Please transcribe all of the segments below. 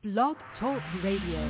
Blog Talk Radio.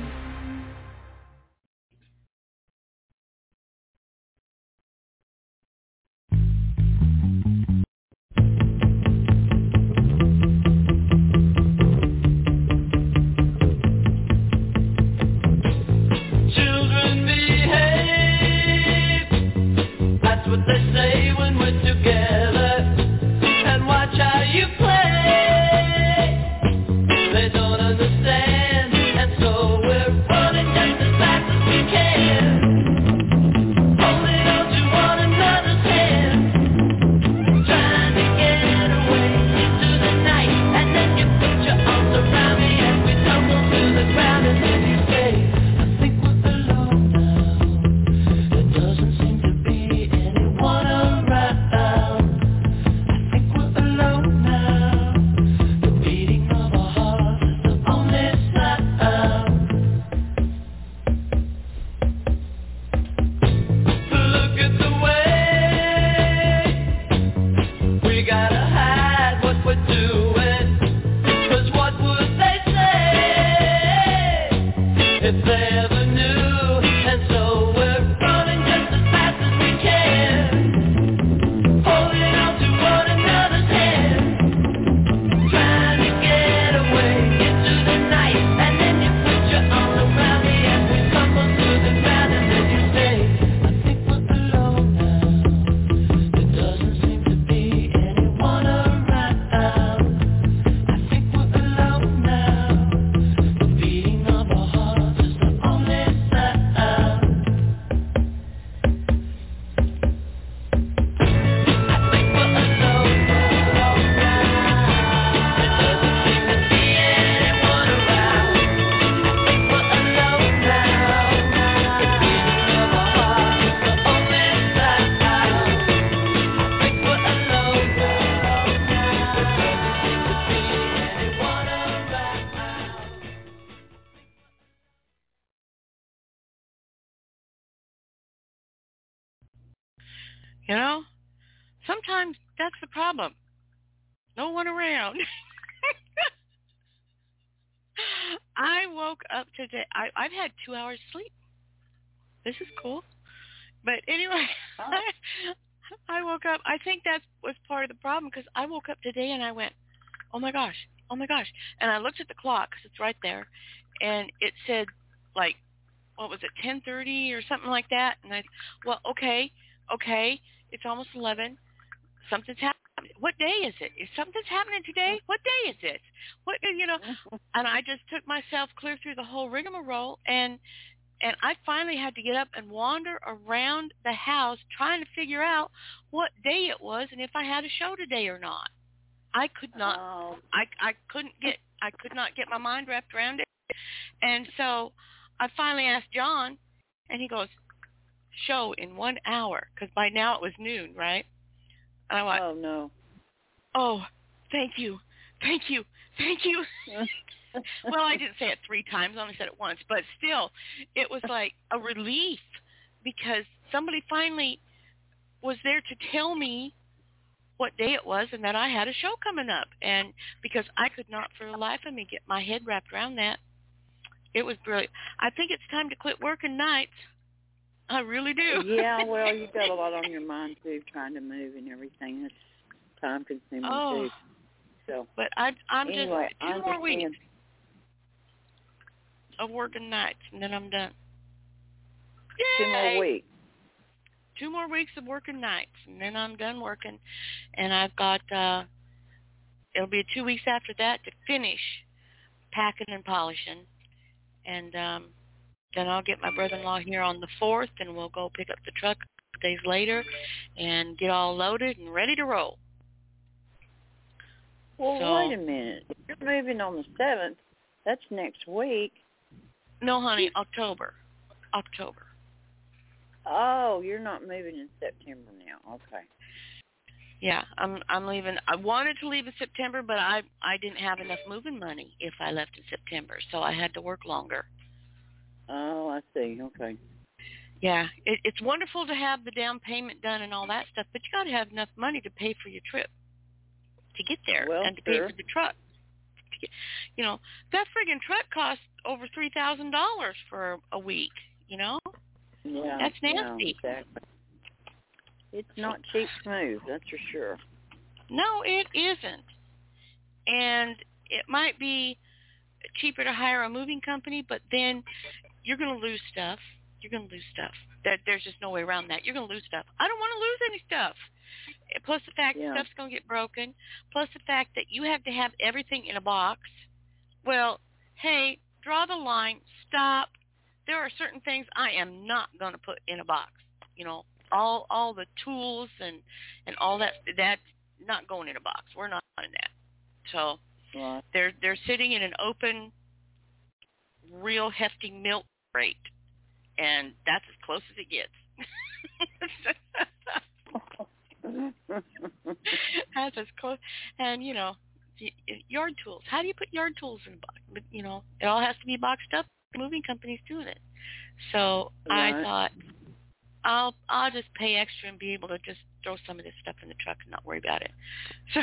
You know, sometimes that's the problem. No one around. I woke up today. I've had 2 hours sleep. This is cool. But anyway, I woke up. I think that was part of the problem because I woke up today and I went, oh my gosh. And I looked at the clock because it's right there. And it said, like, what was it, 10:30 or something like that? And I, well, okay. It's almost 11. Something's happening. What day is it? If something's happening today, what day is it? What, you know? And I just took myself clear through the whole rigmarole, and I finally had to get up and wander around the house trying to figure out what day it was and if I had a show today or not. I could not. Oh. I could not get my mind wrapped around it. And so I finally asked John, and he goes, show in 1 hour, because by now it was noon, right? And I went, oh, no. Oh, thank you. Well, I didn't say it 3 times. I only said it once. But still, it was like a relief because somebody finally was there to tell me what day it was and that I had a show coming up. And because I could not for the life of me get my head wrapped around that. It was brilliant. I think it's time to quit working nights. I really do. Yeah, well, you've got a lot on your mind, too, trying to move and everything. It's time-consuming, too. So, but I'm anyway, just 2 more weeks of working nights, and then I'm done. Yay! 2 more weeks. 2 more weeks of working nights, and then I'm done working. And I've got, it'll be 2 weeks after that to finish packing and polishing. And then I'll get my brother-in-law here on the 4th, and we'll go pick up the truck days later and get all loaded and ready to roll. Well, wait a minute. If you're moving on the 7th, that's next week. No, honey, October. Oh, you're not moving in September now. Okay. Yeah, I'm leaving. I wanted to leave in September, but I didn't have enough moving money if I left in September, so I had to work longer. Oh, I see. Okay. Yeah, it's wonderful to have the down payment done and all that stuff, but you got to have enough money to pay for your trip to get there and to pay for the truck to get, that friggin' truck costs over $3,000 for a week, Yeah. That's nasty. Yeah, exactly. It's not cheap smooth, that's for sure. No, it isn't. And it might be cheaper to hire a moving company, but then you're going to lose stuff. There's just no way around that. You're going to lose stuff. I don't want to lose any stuff. Plus the fact that stuff's going to get broken. Plus the fact that you have to have everything in a box. Well, hey, draw the line. Stop. There are certain things I am not going to put in a box. All the tools and all that's not going in a box. We're not in that. So they're sitting in an open, real hefty milk crate, and that's as close as it gets. That's as close. And yard tools. How do you put yard tools in a box? But it all has to be boxed up. The moving company's doing it. So I thought I'll just pay extra and be able to just throw some of this stuff in the truck and not worry about it. So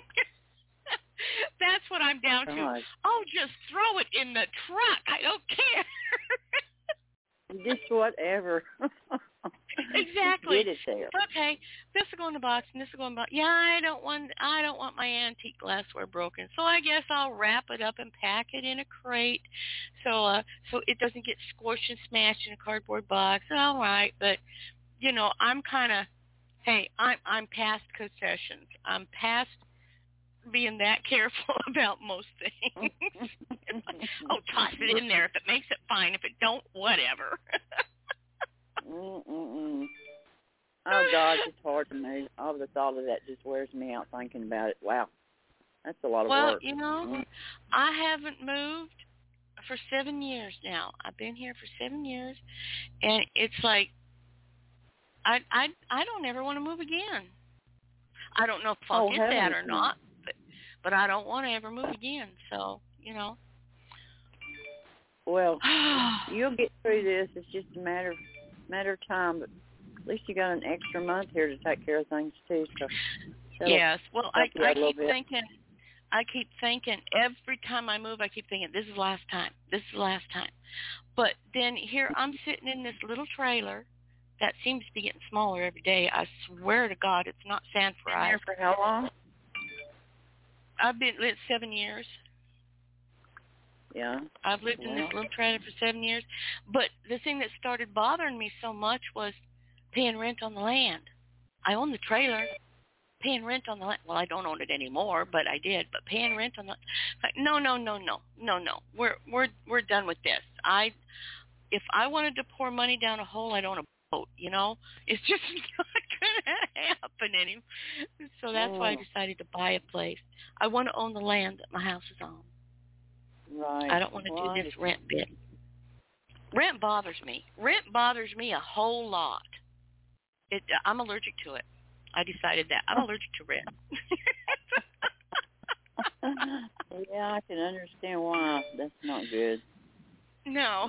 that's what I'm down to. Oh, just throw it in the truck. I don't care. Just whatever. Exactly. Get it there. Okay, this will go in the box and this will go in the box. Yeah, I don't want my antique glassware broken. So I guess I'll wrap it up and pack it in a crate, so it doesn't get squished and smashed in a cardboard box. All right, but I'm kind of, hey, I'm past concessions. I'm past being that careful about most things. Oh, toss it in there. If it makes it, fine. If it don't, whatever. Oh, gosh, it's hard to move. All the thought of that just wears me out thinking about it. Wow, that's a lot of work. Well, I haven't moved for 7 years now. I've been here for 7 years, and it's like I don't ever want to move again. I don't know if I'll get that or not, but I don't want to ever move again. So, Well, you'll get through this. It's just a matter of time. But at least you got an extra month here to take care of things too. So yes. Well, I keep thinking. Every time I move, I keep thinking, this is the last time. This is the last time. But then here I'm sitting in this little trailer that seems to be getting smaller every day. I swear to God, it's not sand for eyes. Been there for how long? I've been 7 years. Yeah. I've lived in this little trailer for 7 years. But the thing that started bothering me so much was paying rent on the land. I own the trailer, paying rent on the land. Well, I don't own it anymore, but I did. But paying rent on the like, no. We're done with this. If I wanted to pour money down a hole, I'd own a boat. It's just not gonna happen anymore. So that's why I decided to buy a place. I want to own the land that my house is on. Right. I don't want to do this rent bit. Rent bothers me. Rent bothers me a whole lot. I'm allergic to it. I decided that. I'm allergic to rent. Yeah, I can understand why. That's not good. No.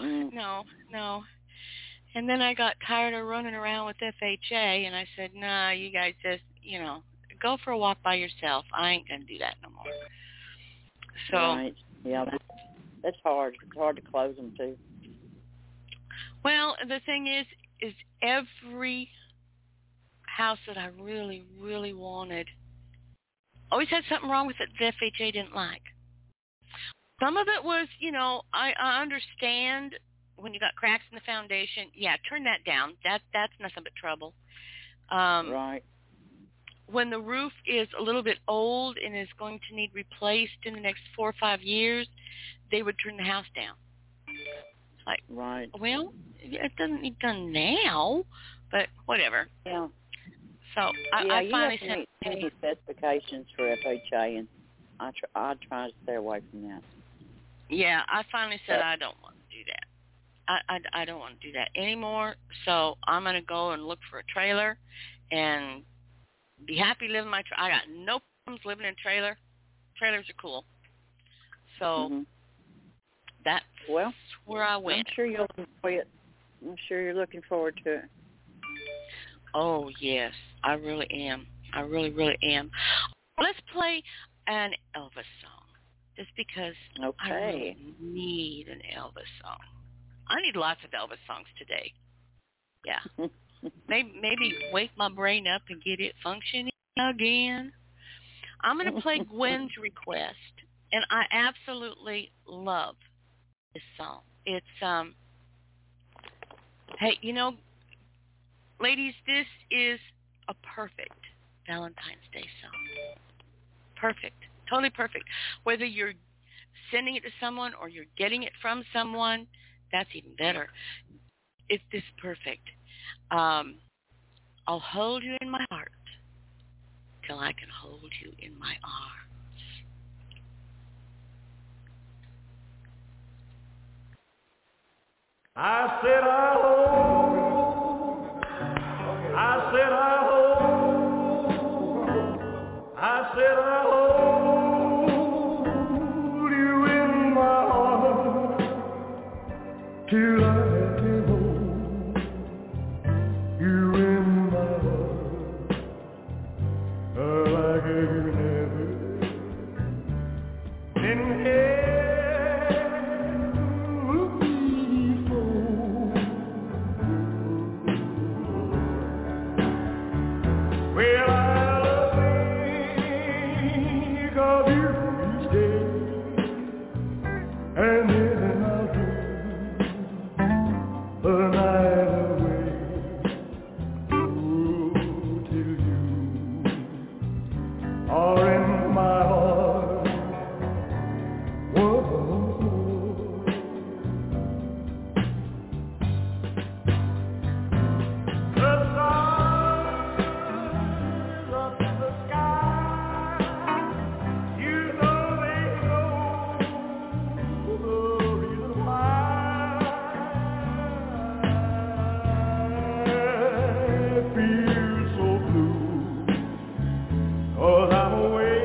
And then I got tired of running around with FHA, and I said, nah, you guys just, go for a walk by yourself. I ain't going to do that no more. So, right. Yeah, that's hard. It's hard to close them, too. Well, the thing is every house that I really, really wanted always had something wrong with it that FHA didn't like. Some of it was, I understand when you got cracks in the foundation. Yeah, turn that down. That's nothing but trouble. Right. When the roof is a little bit old and is going to need replaced in the next 4 or 5 years, they would turn the house down. It's like, right. Well, it doesn't need done now, but whatever. Yeah. So I finally sent any specifications for FHA, and I try to stay away from that. Yeah, I finally said I don't want to do that. I don't want to do that anymore. So I'm going to go and look for a trailer and be happy living my trailer. I got no problems living in a trailer. Trailers are cool. So that's where I went. I'm sure you'll enjoy it. I'm sure you're looking forward to it. Oh, yes. I really am. I really, really am. Let's play an Elvis song. just because I Okay. really need an Elvis song. I need lots of Elvis songs today. Yeah. Maybe wake my brain up and get it functioning again. I'm going to play Gwen's request, and I absolutely love this song. It's, hey, you know, ladies, this is a perfect Valentine's Day song. Perfect. Totally perfect. Whether you're sending it to someone or you're getting it from someone, that's even better. It's this perfect. I'll hold you in my heart till I can hold you in my arms. I said I'll hold. I said I'll hold. I said I'll hold you in my arms till I can hold you in my arms like you never been here. Well, I'll think of you each day, and then I'll do the night away. Oh, till you are in my heart once more. The stars up in the sky, you know they know the reason why I feel so blue, 'cause I'm away.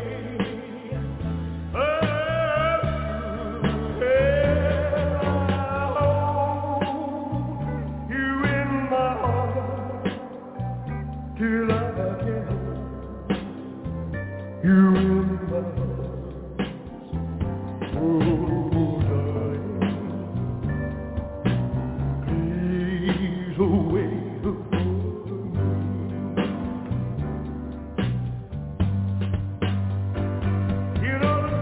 You in my heart till I can hold you in my heart. Oh, darling, please wait for me. You know the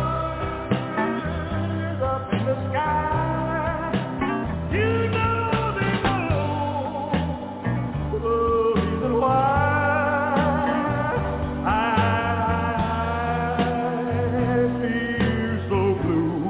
stars up in the sky, you know they know the reason why I feel so blue.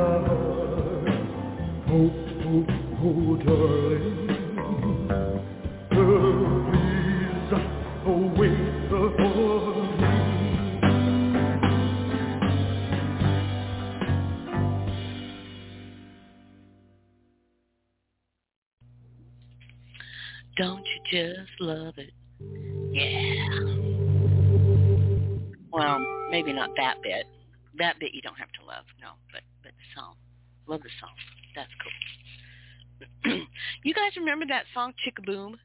my heart. Oh, oh, oh, darling. Please, oh, wait for me. Don't you just love it? Yeah. Well, maybe not that bit. That bit you don't have to love, no. But the song, love the song. That's cool. You guys remember that song Chick-a-Boom?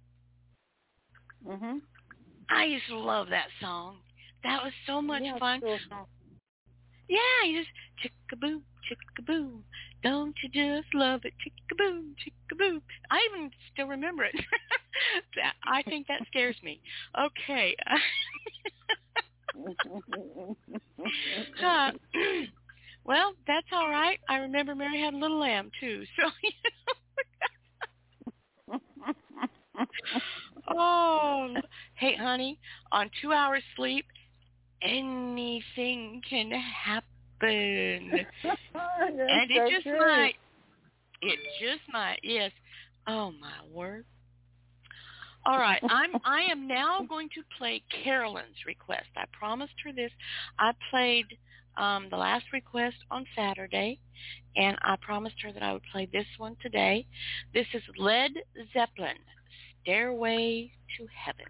Mhm. I used to love that song. That was so much fun. Cool. Yeah, you just chick-a-boom, chick-a-boom. Don't you just love it? Chick-a-boom, chick-a-boom. I even still remember it. I think that scares me. Okay. Well, that's all right. I remember Mary Had a Little Lamb, too. So, oh, hey, honey, on 2 hours sleep, anything can happen. And it just might. It just might, yes. Oh, my word. All right, I am now going to play Carolyn's request. I promised her this. I played the last request on Saturday, and I promised her that I would play this one today. This is Led Zeppelin, Stairway to Heaven.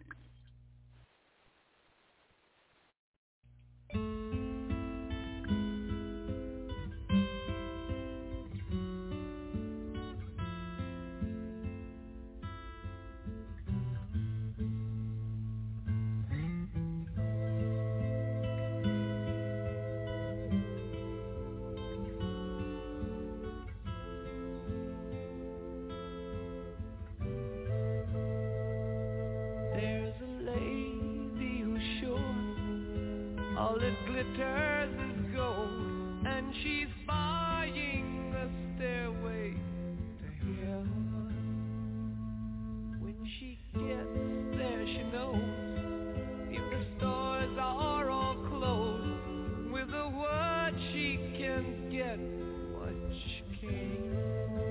There's a lady who's sure all that glitters is gold, and she's buying a stairway to heaven. When she gets there, she knows if the stores are all closed, with a word she can get what she came for.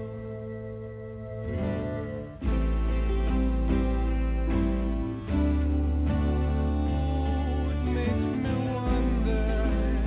It makes me wonder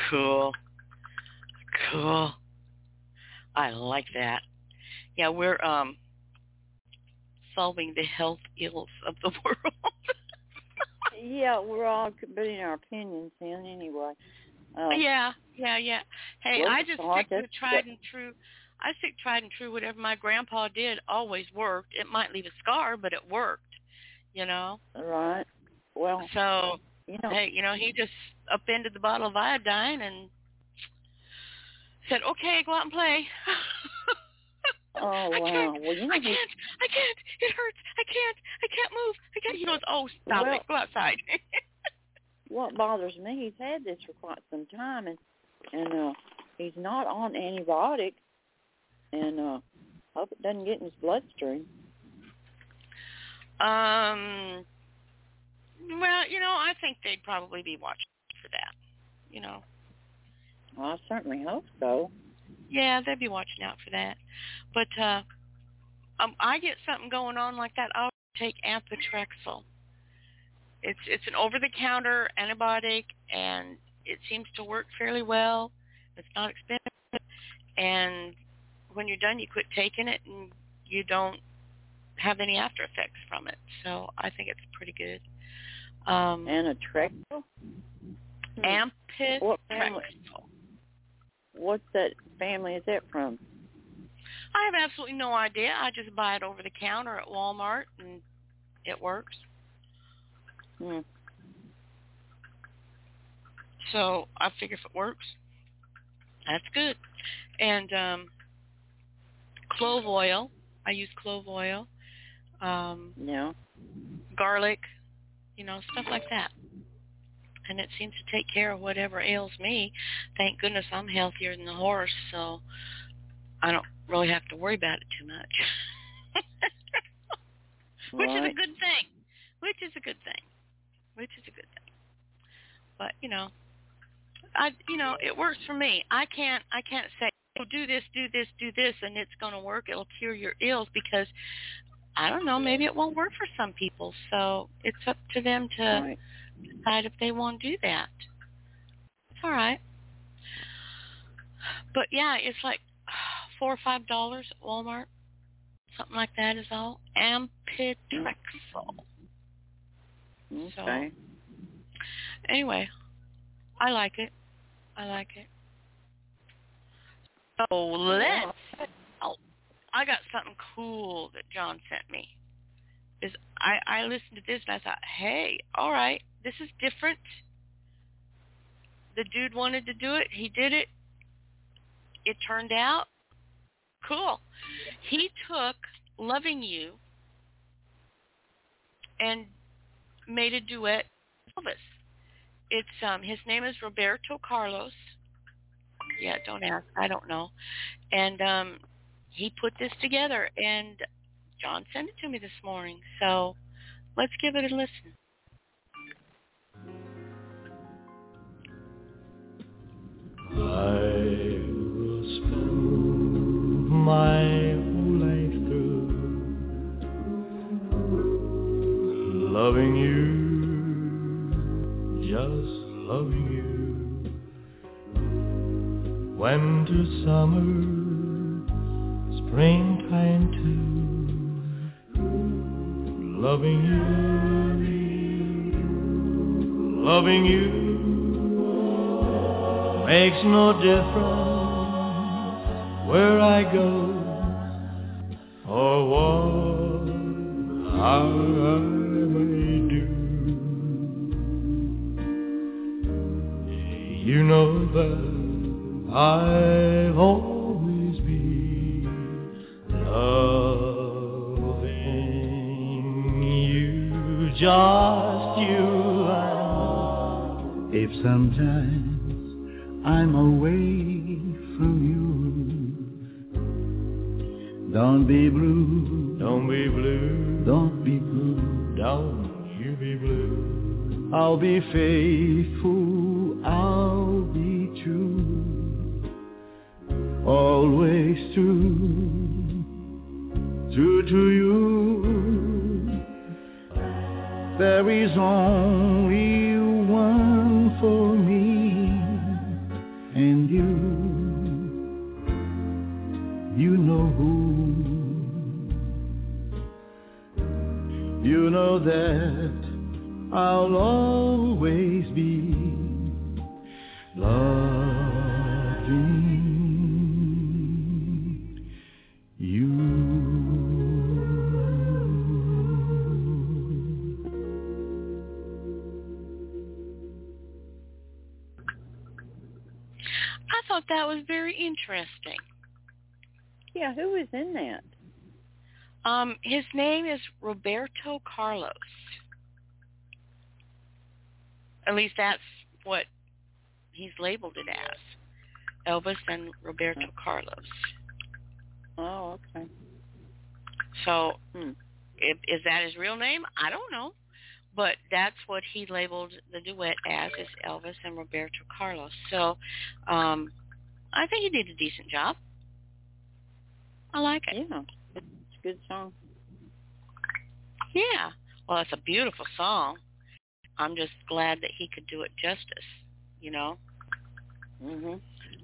Cool. I like that. Yeah, we're solving the health ills of the world. Yeah, we're all putting our opinions in anyway. Yeah. Hey, well, I just stick to tried and true. I stick tried and true. Whatever my grandpa did always worked. It might leave a scar, but it worked. You know. Right. Well. So, hey, he just upended the bottle of iodine and said, "Okay, go out and play." Oh, wow. I can't. It hurts. I can't move. I can't. He goes, "Oh, stop it. Go outside." What bothers me, he's had this for quite some time, and he's not on antibiotics, and hope it doesn't get in his bloodstream. Well, I think they'd probably be watching for that, Well, I certainly hope so. Yeah, they'd be watching out for that. But I get something going on like that, I'll take Amphotericin. It's an over-the-counter antibiotic, and it seems to work fairly well. It's not expensive, and when you're done, you quit taking it, and you don't have any after effects from it. So I think it's pretty good. Anatrexil? Amphotericin. What's that family is that from? I have absolutely no idea. I just buy it over the counter at Walmart, and it works. So I figure if it works, that's good. And clove oil. I use clove oil. Garlic, stuff like that. And it seems to take care of whatever ails me. Thank goodness I'm healthier than the horse, so I don't really have to worry about it too much. Which is a good thing. But, it works for me. I can't say, do this, and it's going to work. It'll cure your ills, because, I don't know, maybe it won't work for some people. So it's up to them to decide if they want to do that. It's all right. But, yeah, it's like $4 or $5 at Walmart. Something like that is all. Amphotericin. Okay. So, anyway, I like it. So I got something cool that John sent me. I listened to this and I thought, hey, all right, this is different. The dude wanted to do it. He did it. It turned out cool. He took Loving You and made a duet with Elvis. It's his name is Roberto Carlos. Yeah, don't ask. I don't know. And he put this together, and John sent it to me this morning. So let's give it a listen. I will spend my whole life through loving you, just loving you. Winter, summer, springtime too, loving you makes no difference where I go or what I may do. You know that I'll always be loving you, just you. And if sometimes I'm away from you, don't be blue, don't be blue, don't be blue, don't you be blue. I'll be faithful, I'll be true, always true, true to you. There is only one for me, always be loving you. I thought that was very interesting. Yeah, who is in that? His name is Roberto Carlos. At least that's what he's labeled it as. Elvis and Roberto Carlos. Oh, okay. So, is that his real name? I don't know. But that's what he labeled the duet as, is Elvis and Roberto Carlos. So, I think he did a decent job. I like it. Yeah, it's a good song. Yeah. Well, it's a beautiful song. I'm just glad that he could do it justice, you know? Mhm.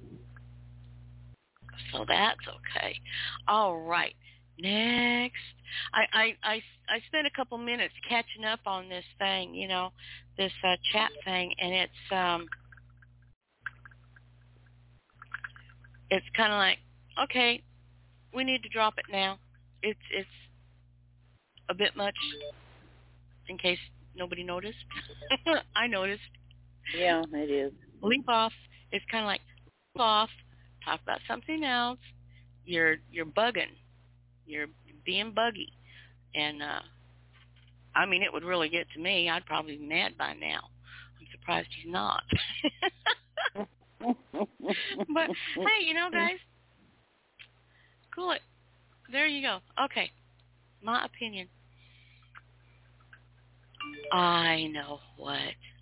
So that's okay. All right. Next. I spent a couple minutes catching up on this thing, you know, this chat thing, and it's kind of like, okay, we need to drop it now. It's a bit much, in case nobody noticed. I noticed. Yeah, it is. Leap off. It's kind of like leap off, talk about something else. You're bugging. You're being buggy. And, I mean, it would really get to me. I'd probably be mad by now. I'm surprised he's not. But, hey, you know, guys, cool it. There you go. Okay. My opinion. I know what.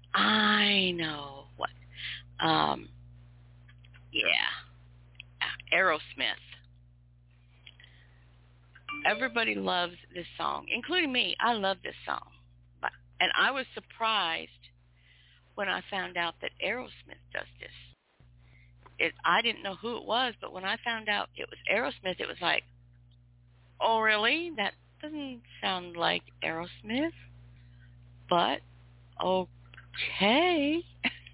Yeah. Aerosmith. Everybody loves this song, including me. I love this song. And I was surprised when I found out that Aerosmith does this. I didn't know who it was, but when I found out it was Aerosmith, it was like, oh, really? That doesn't sound like Aerosmith, but okay.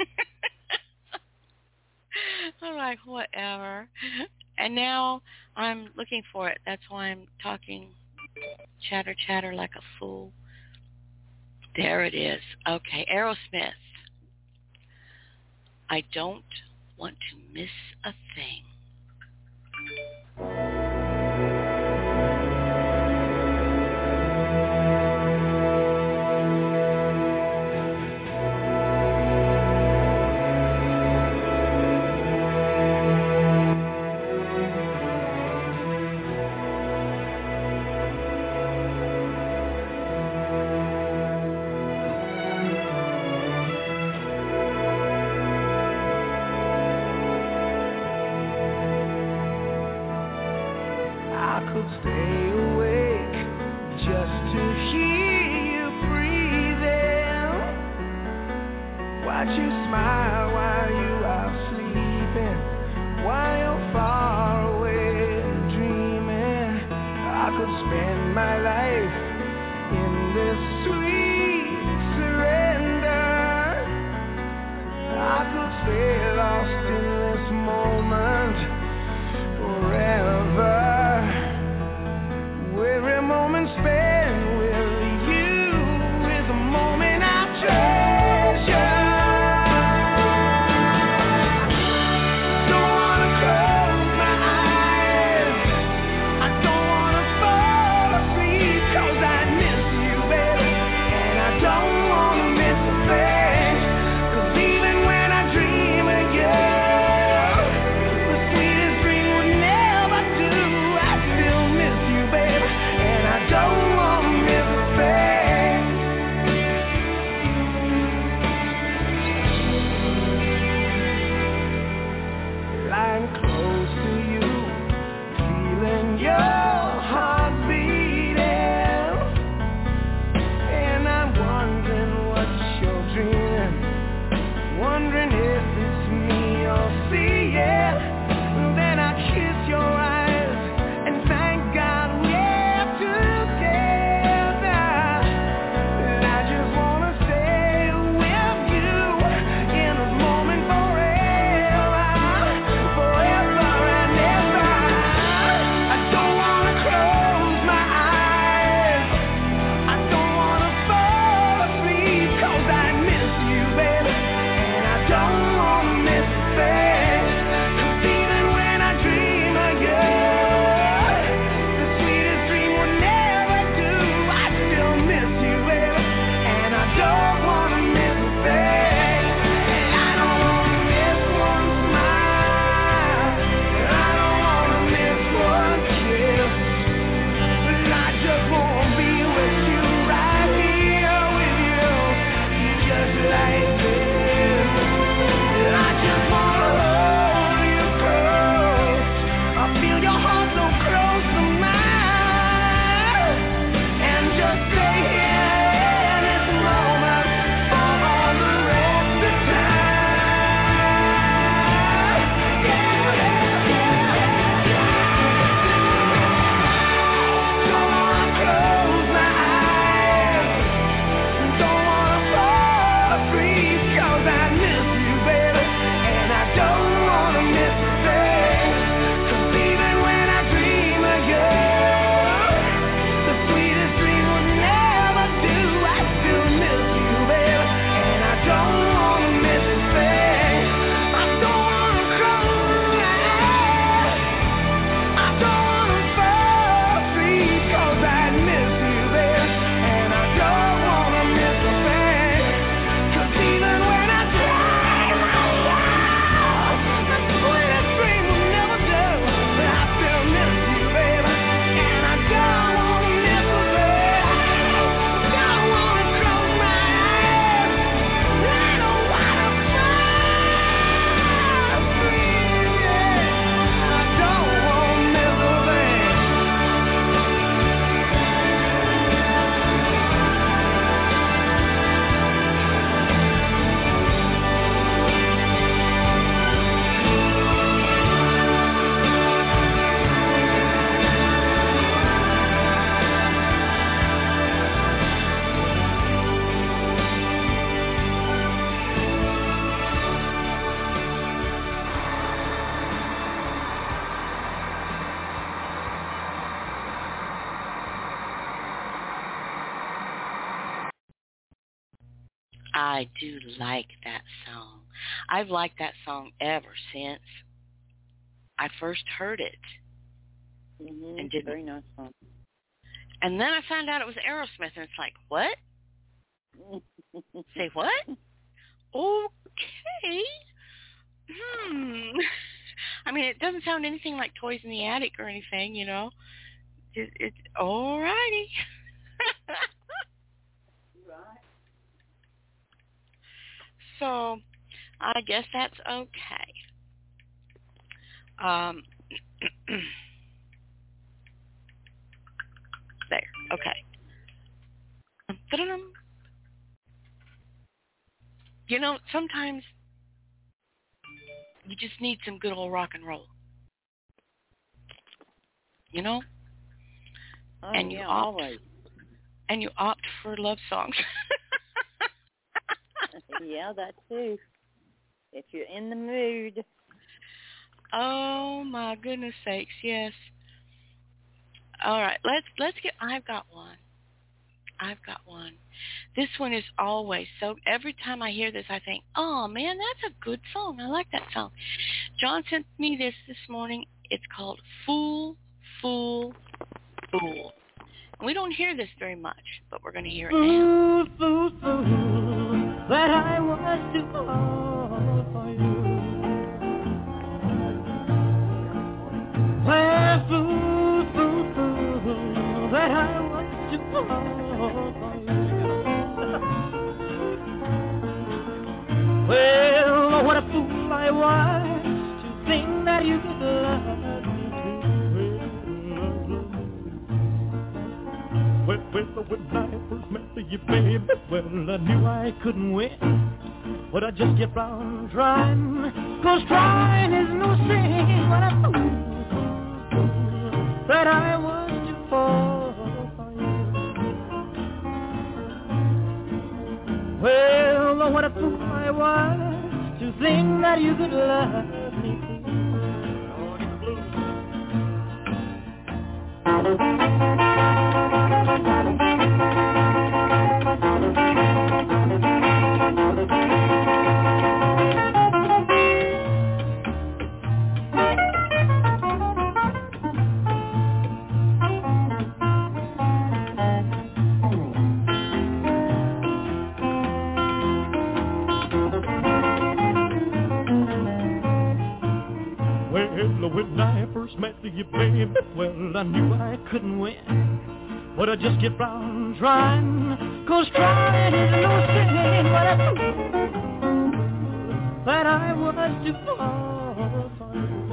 I'm like, whatever. And now I'm looking for it. That's why I'm talking chatter like a fool. There it is. Okay, Aerosmith. I don't want to miss a thing. Sleep I do like that song. I've liked that song ever since I first heard it. Mm-hmm. And didn't. Very nice song. And then I found out it was Aerosmith, and it's like, what? Say what? Okay. I mean, it doesn't sound anything like Toys in the Attic or anything, you know. It's all righty. Right. So, I guess that's okay. There. Okay. Ta-da-dum. You know, sometimes you just need some good old rock and roll. You know? Oh, and yeah, you opt, always. And you opt for love songs. Yeah, that too. If you're in the mood. Oh my goodness sakes, yes. All right, let's get. I've got one. This one is always so. Every time I hear this, I think, oh man, that's a good song. I like that song. John sent me this morning. It's called "Fool, Fool, Fool." And we don't hear this very much, but we're going to hear it now. Fool, fool, fool, that I was to fall for you. Well, fool, fool, fool, that I was to fall for you. Well, what a fool I was to think that you could love me too. Well, when I first met you, baby, well, I knew I couldn't win. But I just kept on trying, 'cause trying is no sin. What a fool that I was to fall for you. Well, what a fool I was to think that you could love me too. When I first met you, baby, well, I knew I couldn't win. But I just kept on trying, 'cause trying is no sin. What a fool that I was to fall for you.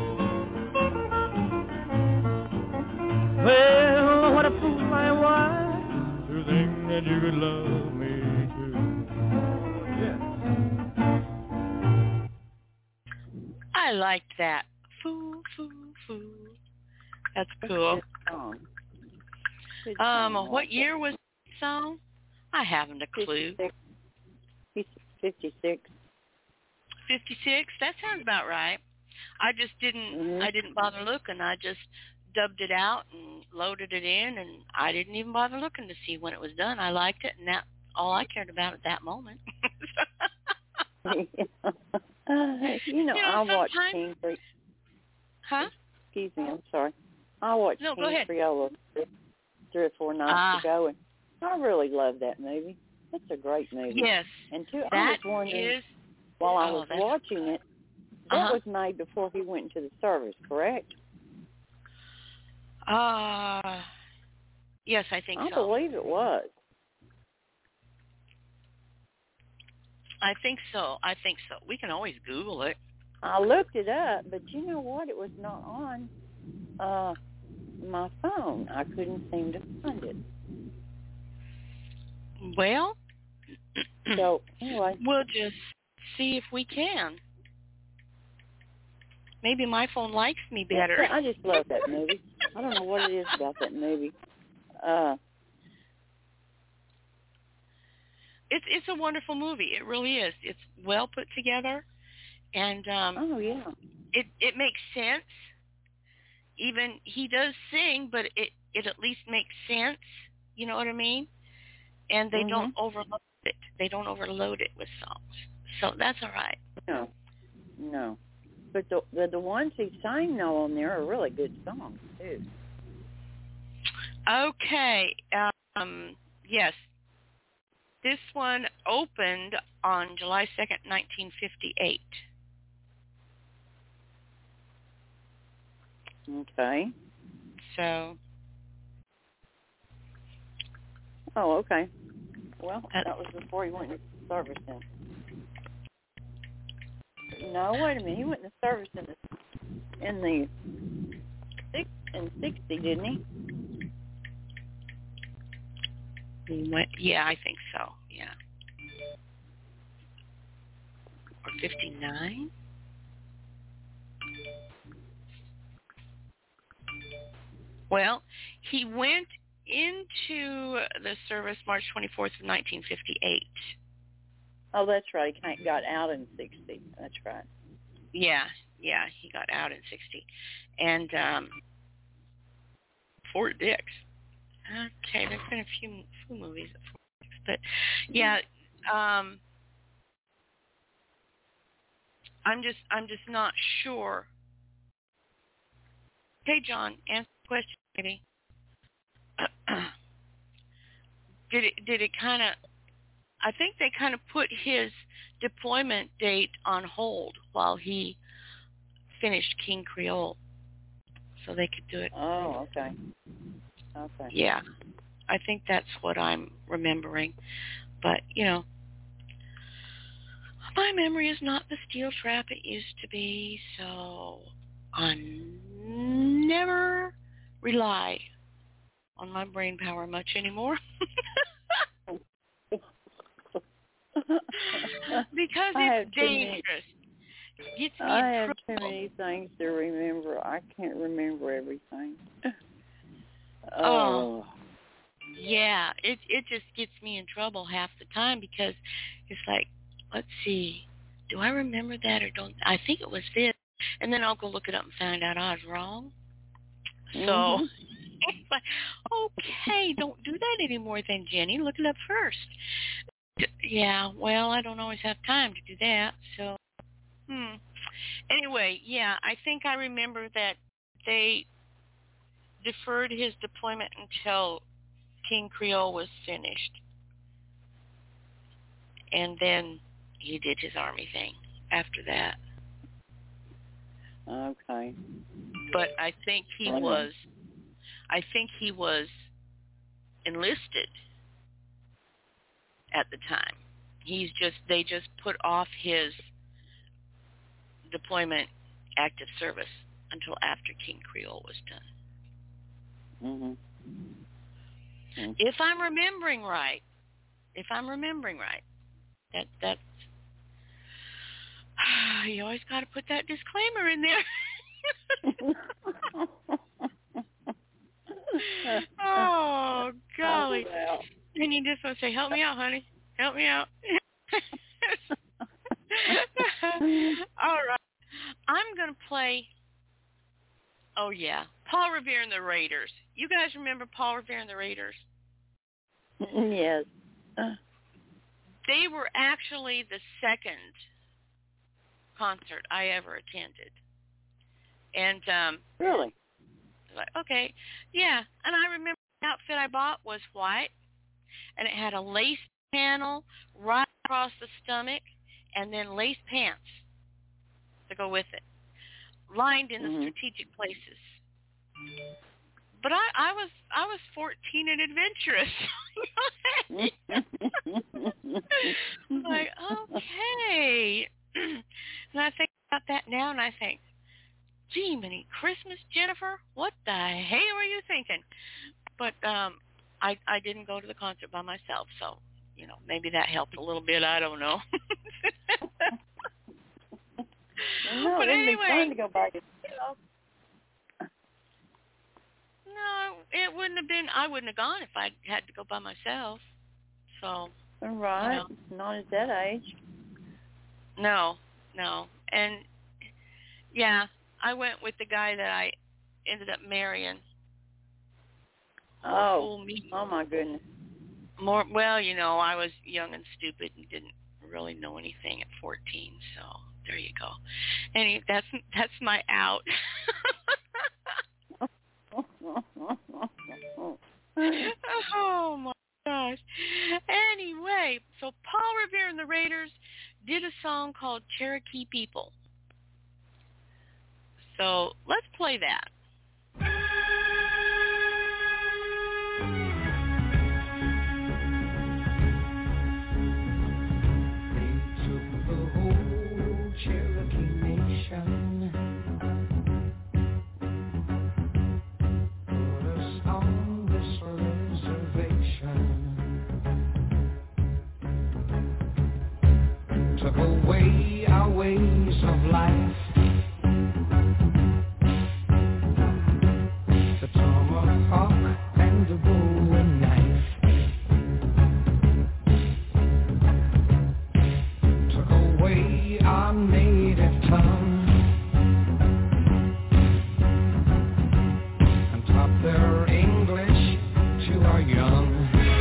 Well, what a fool I was to think that you could love me too. Yeah. I liked that. Fool, fool, fool. That's cool. Good song. What year was the song? I haven't a clue. 56. 56? That sounds about right. I just didn't. Mm-hmm. I didn't bother looking. I just dubbed it out and loaded it in, and I didn't even bother looking to see when it was done. I liked it, and that's all I cared about at that moment. I watched King Creole. Huh? Excuse me, I'm sorry. I watched King Creole 3 or 4 nights ago, and I really love that movie. It's a great movie. Yes. And I was wondering, while I was watching it, that was made before he went into the service, correct? Yes, I think so. I believe it was. I think so. We can always Google it. I looked it up, but you know what? It was not on my phone. I couldn't seem to find it. Well, so anyway, we'll just see if we can. Maybe my phone likes me better. Yeah, I just love that movie. I don't know what it is about that movie. It's a wonderful movie. It really is. It's well put together, and it makes sense. Even he does sing, but it at least makes sense. You know what I mean? And they don't overlook it. They don't overload it with songs. So that's all right. No. But the ones he sang now on there are really good songs too. Okay. Yes. This one opened on July 2nd, 1958. Okay. So. Oh, okay. Well, that was before he went into service then. No, wait a minute. He went into service in the 60, didn't he? Yeah, I think so. Yeah. Or 59? Well, he went into the service March 24th of 1958. Oh, that's right. He got out in 60. That's right. Yeah, he got out in 60. And Fort Dix. Okay, there's been a few movies at Fort Dix, but yeah, I'm just not sure. Okay, John, answer the question, maybe. Did it kind of? I think they kind of put his deployment date on hold while he finished King Creole, so they could do it. Oh, okay. Okay. Yeah, I think that's what I'm remembering. But, my memory is not the steel trap it used to be, so I never rely on my brain power much anymore. Because it's dangerous. Gets me I in have trouble. too many things to remember. I can't remember everything. Oh. Yeah, it just gets me in trouble half the time because it's like, let's see, do I remember that or don't? I think it was this, and then I'll go look it up and find out I was wrong. So it's like, okay, don't do that anymore then, Jenny. Look it up first. Yeah, well, I don't always have time to do that. So, Anyway, yeah, I think I remember that they deferred his deployment until King Creole was finished. And then he did his Army thing after that. Okay. But I think he was enlisted at the time. They just put off his deployment active service until after King Creole was done. If I'm remembering right. That's you always got to put that disclaimer in there. Oh, golly. And you just want to say, help me out, honey. Help me out. All right. I'm going to play, Paul Revere and the Raiders. You guys remember Paul Revere and the Raiders? Yes. They were actually the second concert I ever attended. And really? Like, okay, yeah. And I remember the outfit I bought was white, and it had a lace panel right across the stomach, and then lace pants to go with it, lined in the strategic places. But I was 14 and adventurous. Like, okay. And I think about that now, and I think, gee, many Christmas, Jennifer, what the hey were you thinking? But I didn't go to the concert by myself, so maybe that helped a little bit. I don't know. No, but it'd anyway, be fun to go by yourself. No, it wouldn't have been. I wouldn't have gone if I had to go by myself. So. Right. Not at that age. No. And yeah, I went with the guy that I ended up marrying. Oh my goodness. More, well, I was young and stupid and didn't really know anything at 14, so there you go. Anyway, that's my out. Oh my gosh. Anyway, so Paul Revere and the Raiders did a song called Cherokee People. So let's play that. Took away our ways of life. The tomahawk and the bowie knife. Took away our native tongue and taught their English to our young.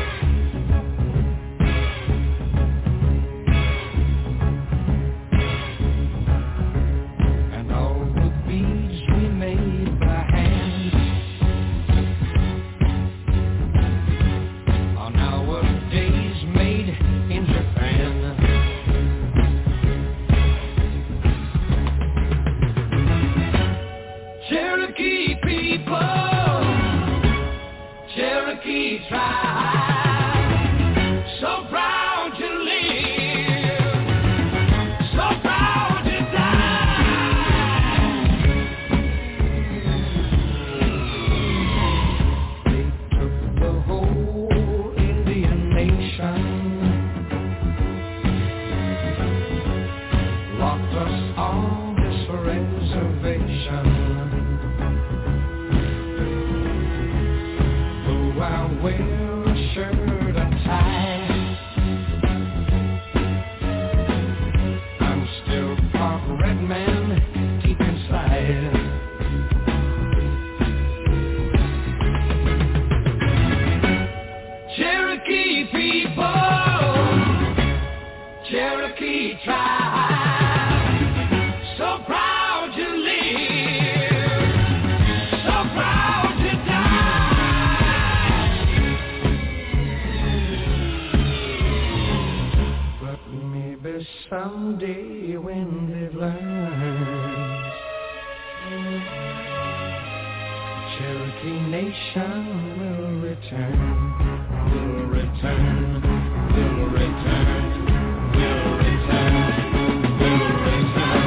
Someday when they've learned, Cherokee Nation will return, will return, will return, will return, will return.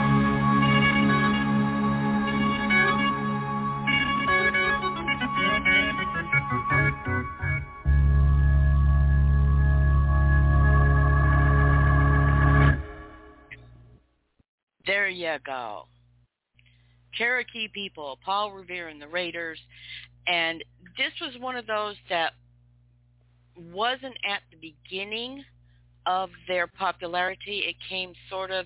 There you go. Cherokee People, Paul Revere and the Raiders. And this was one of those that wasn't at the beginning of their popularity. It came sort of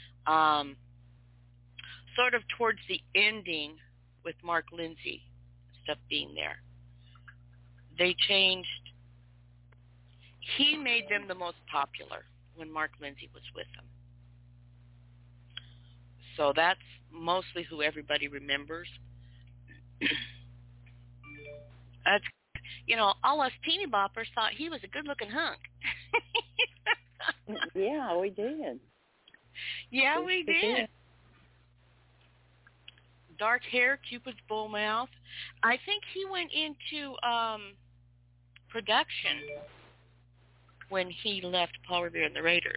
towards the ending with Mark Lindsay stuff being there. They changed. He made them the most popular when Mark Lindsay was with them. So that's mostly who everybody remembers. That's, all us teeny boppers thought he was a good-looking hunk. Yeah, we did. Yeah, we did. Dark hair, Cupid's bull mouth. I think he went into production when he left Paul Revere and the Raiders.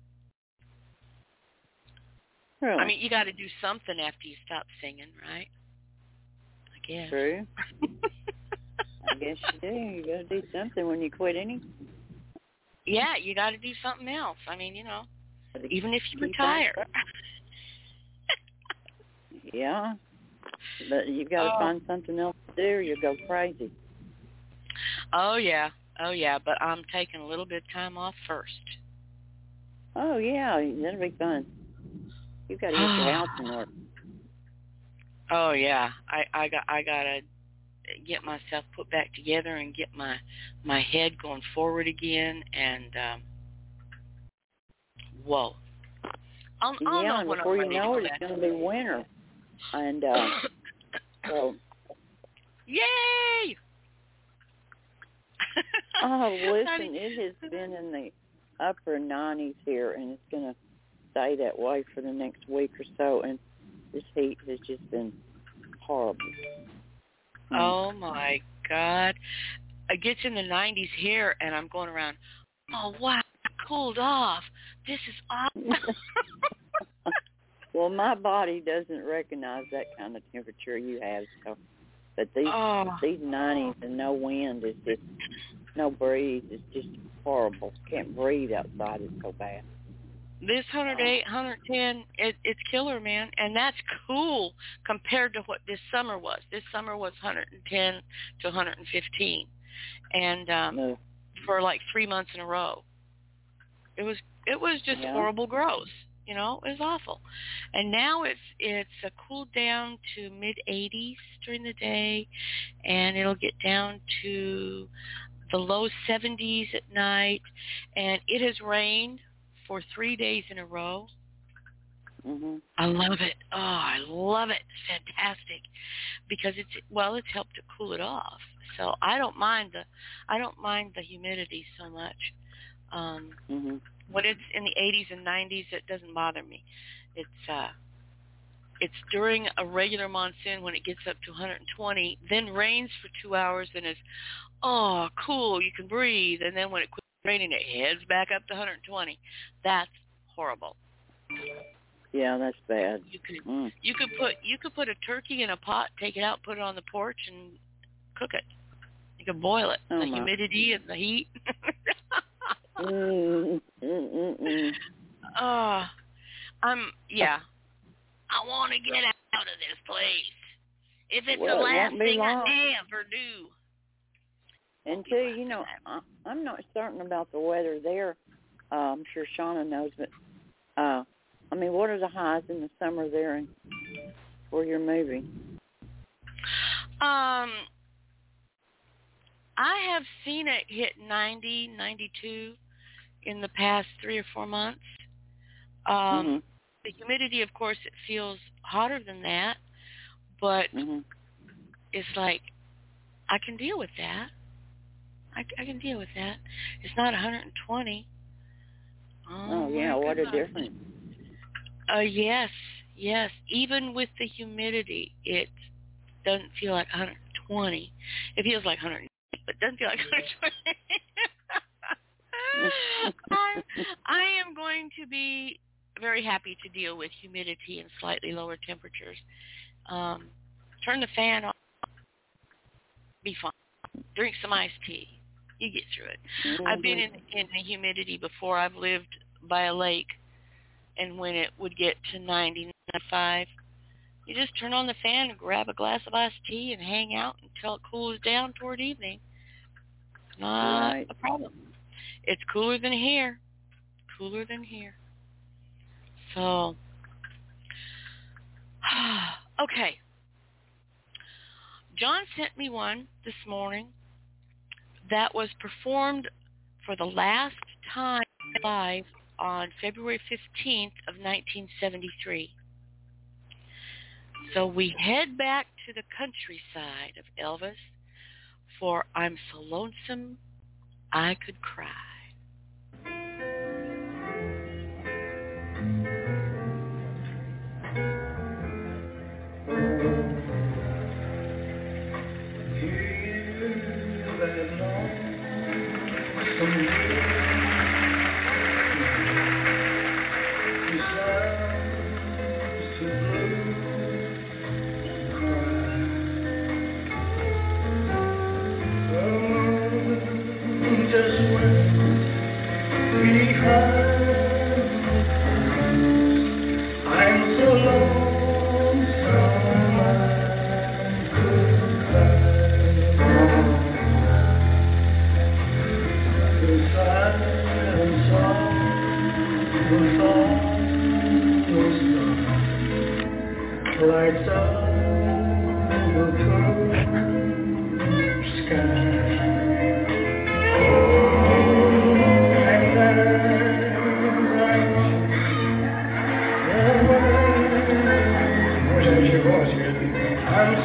Really? I mean, you got to do something after you stop singing, right? I guess. True. I guess you do. You got to do something when you quit any. Yeah, you got to do something else. I mean, even if you retire. Yeah. But you got to find something else to do or you'll go crazy. Oh, yeah. But I'm taking a little bit of time off first. Oh, yeah. That'll be fun. You got to get your house in order. Oh yeah, I gotta. get myself put back together and get my head going forward again. And whoa, I'll know and when before I'm you ready know to it, go it's going to be winter. And so, yay! oh, listen, it has been in the upper 90s here, and it's going to stay that way for the next week or so. And this heat has just been horrible. Oh my God! It gets in the 90s here, and I'm going around. Oh wow, it cooled off. This is awesome. Well, my body doesn't recognize that kind of temperature you have. So, but these 90s and no wind is just no breeze. It's just horrible. Can't breathe outside. It's so bad. This 108, 110, it's killer, man. And that's cool compared to what this summer was. This summer was 110 to 115. And for like 3 months in a row. It was just horrible gross. You know, it was awful. And now it's cooled down to mid-80s during the day, and it'll get down to the low 70s at night. And it has rained for 3 days in a row. Mm-hmm. I love it. Oh, I love it. It's fantastic because it's helped to cool it off. So I don't mind the humidity so much. Mm-hmm. When it's in the 80s and 90s, it doesn't bother me. It's during a regular monsoon when it gets up to 120, then rains for 2 hours, and it's cool, you can breathe, and then when it quits raining, it heads back up to 120. That's horrible. Yeah, that's bad. You could put a turkey in a pot, take it out, put it on the porch, and cook it. You could boil it. The humidity and the heat. I want to get out of this place. If it's the last thing I ever do. Until, I'm not certain about the weather there. I'm sure Shauna knows, but, what are the highs in the summer there where you're moving? I have seen it hit 90, 92 in the past 3 or 4 months. The humidity, of course, it feels hotter than that, but it's like I can deal with that. I can deal with that. It's not 120. Oh yeah, what a difference. Yes. Even with the humidity, it doesn't feel like 120. It feels like 100, but it doesn't feel like 120. I am going to be very happy to deal with humidity and slightly lower temperatures. Turn the fan off. Be fine. Drink some iced tea. You get through it. Mm-hmm. I've been in the humidity before. I've lived by a lake, and when it would get to 90, 95, you just turn on the fan and grab a glass of iced tea and hang out until it cools down toward evening. Not a problem. It's cooler than here. So, okay. John sent me one this morning that was performed for the last time live on February 15th of 1973. So we head back to the countryside of Elvis for I'm So Lonesome I Could Cry.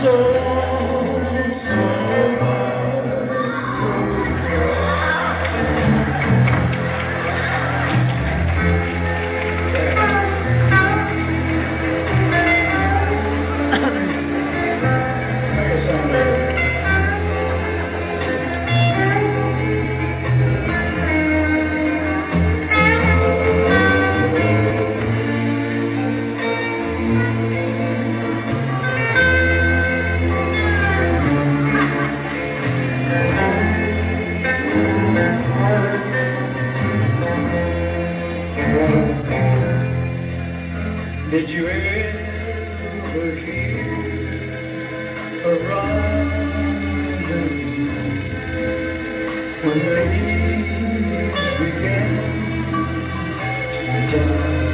Did you ever hear a rising when the leaves began to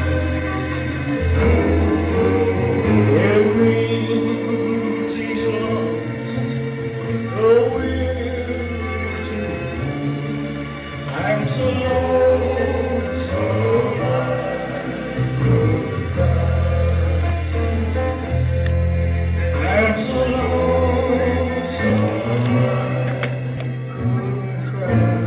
die? Every sees lost, oh will I'm so lonesome I could cry. I'm so lonesome I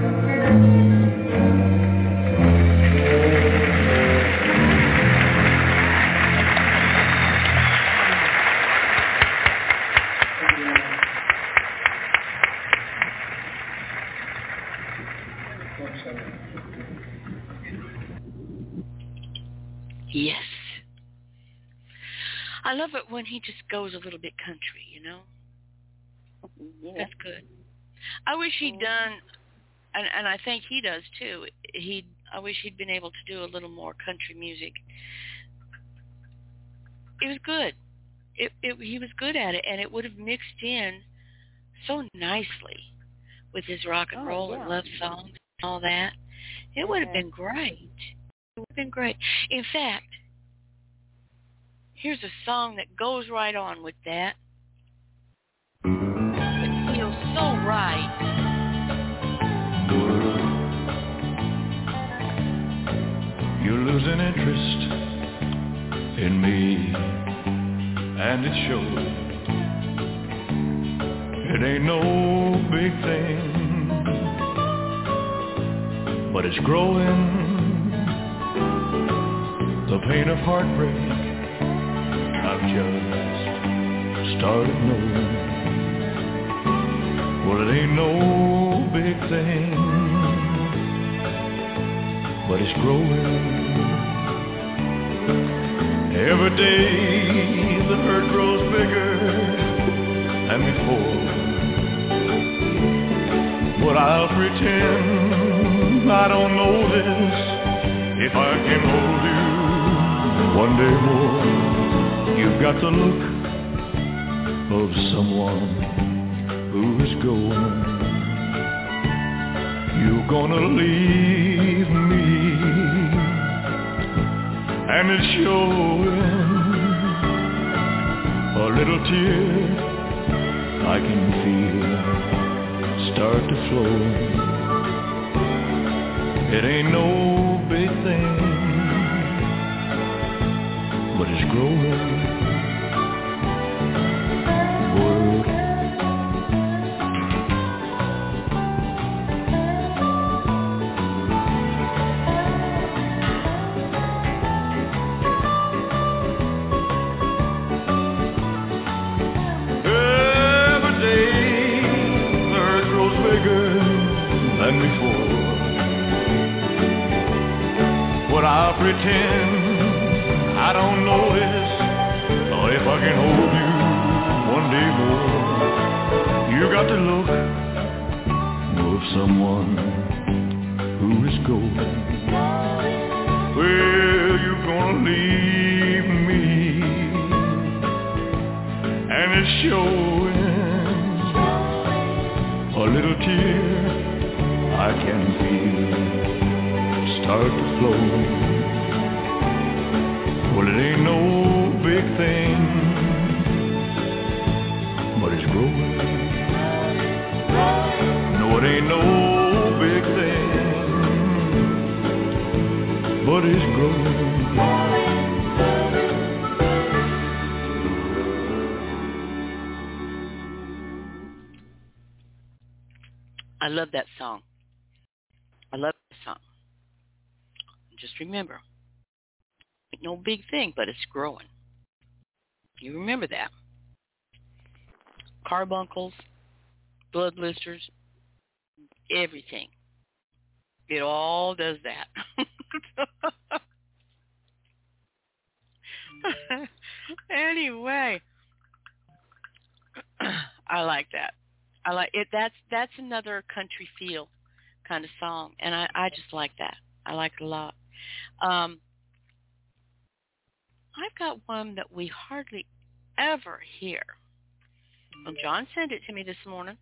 Yes. I love it when he just goes a little bit country, you know? Yeah. That's good. I wish he'd done, and I think he does too, I wish he'd been able to do a little more country music. It was good. He was good at it, and it would have mixed in so nicely with his rock and roll and love songs and all that. It would have been great. It would have been great. In fact, here's a song that goes right on with that. It feels so right. You're losing interest in me, and it shows. It ain't no big thing, but it's growing. The pain of heartbreak I've just started knowing. Well, it ain't no big thing, but it's growing. Every day the hurt grows bigger than before, but I'll pretend I don't know this if I can hold you one day more. You've got the look of someone who is going. You're gonna leave me, and it's showing. A little tear I can feel start to flow. It ain't no big thing, but it's growing. Every day the hurt grows bigger than before, but I'll pretend I don't know this, or if I can hold you one day more. You got the look of someone who is going. Well, you're gonna leave me, and it's showing. A little tear I can feel start to flow. Well, it ain't no big thing, but it's growing. No, it ain't no big thing, but it's growing. I love that song. I love that song. Just remember, it's no big thing, but it's growing. You remember that. Carbuncles, blood blisters, everything. It all does that. Anyway, I like that. I like it. That's another country feel kind of song, and I just like that. I like it a lot. I've got one that we hardly ever hear. Well, John sent it to me this morning,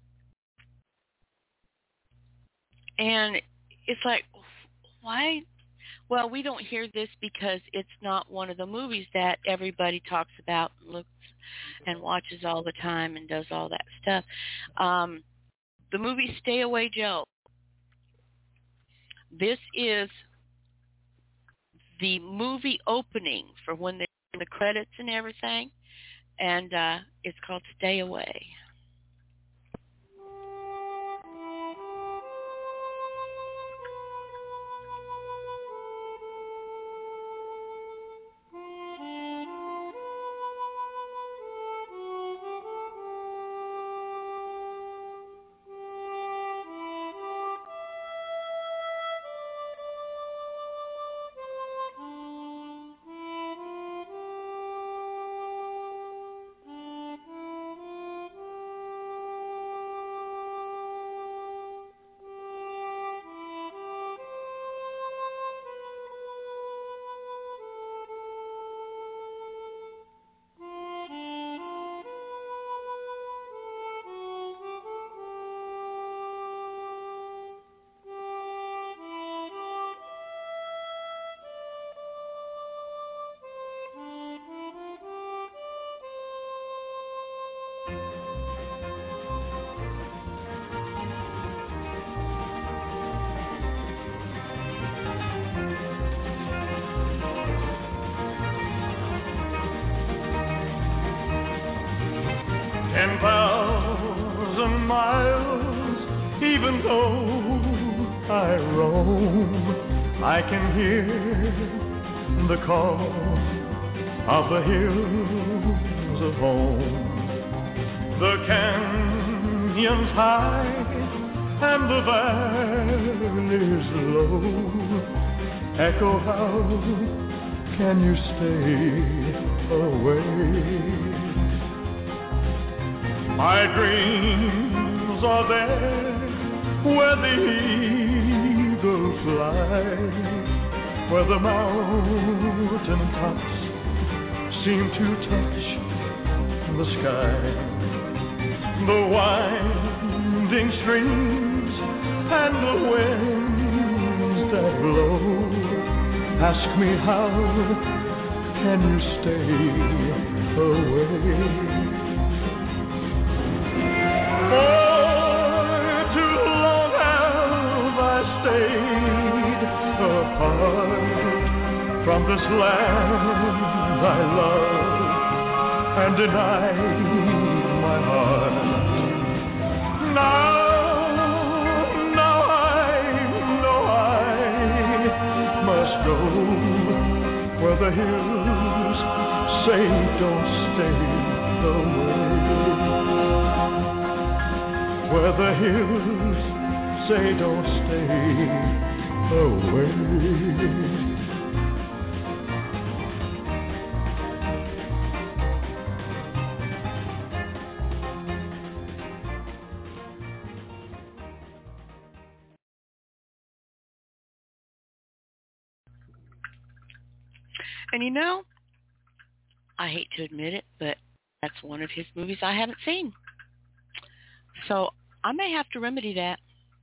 and it's like, why? Well, we don't hear this because it's not one of the movies that everybody talks about and looks and watches all the time and does all that stuff. The movie Stay Away Joe. This is the movie opening for when they're in the credits and everything, and it's called Stay Away. Even though I roam, I can hear the call of the hills of home. The canyons high and the valleys low echo, how can you stay away? My dreams are there where the eagle flies, where the mountain tops seem to touch the sky. The winding streams and the winds that blow ask me, how can you stay away? From this land I love and denied my heart. Now I know I must go where the hills say don't stay away. Where the hills say don't stay away. And you know, I hate to admit it, but that's one of his movies I haven't seen. So I may have to remedy that.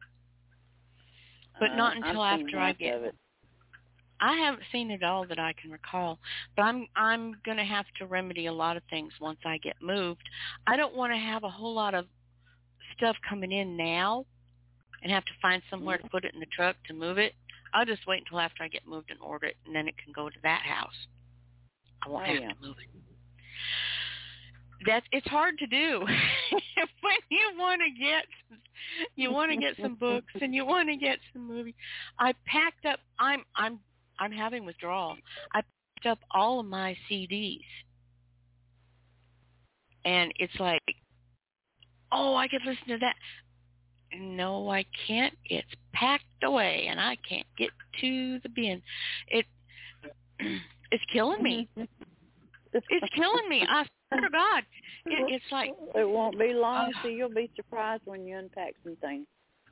But not until after I get it. I haven't seen it all that I can recall, but I'm going to have to remedy a lot of things once I get moved. I don't want to have a whole lot of stuff coming in now and have to find somewhere to put it in the truck to move it. I'll just wait until after I get moved and order it, and then it can go to that house. I won't have to move it. it's hard to do when you want to get some books and you want to get some movies. I packed up. I'm having withdrawal. I packed up all of my CDs, and it's like, oh, I could listen to that. No, I can't. It's packed away, and I can't get to the bin. It's killing me. It's killing me. I swear to God. It's like... It won't be long, so you'll be surprised when you unpack some things.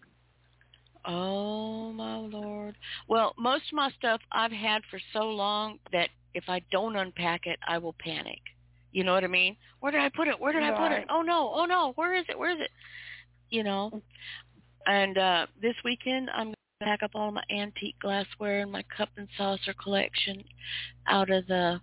Oh, my Lord. Well, most of my stuff I've had for so long that if I don't unpack it, I will panic. You know what I mean? Where did I put it? Where did I put it? Oh, no. Where is it? Where is it? You know? And this weekend, I'm going to pack up all my antique glassware and my cup and saucer collection out of the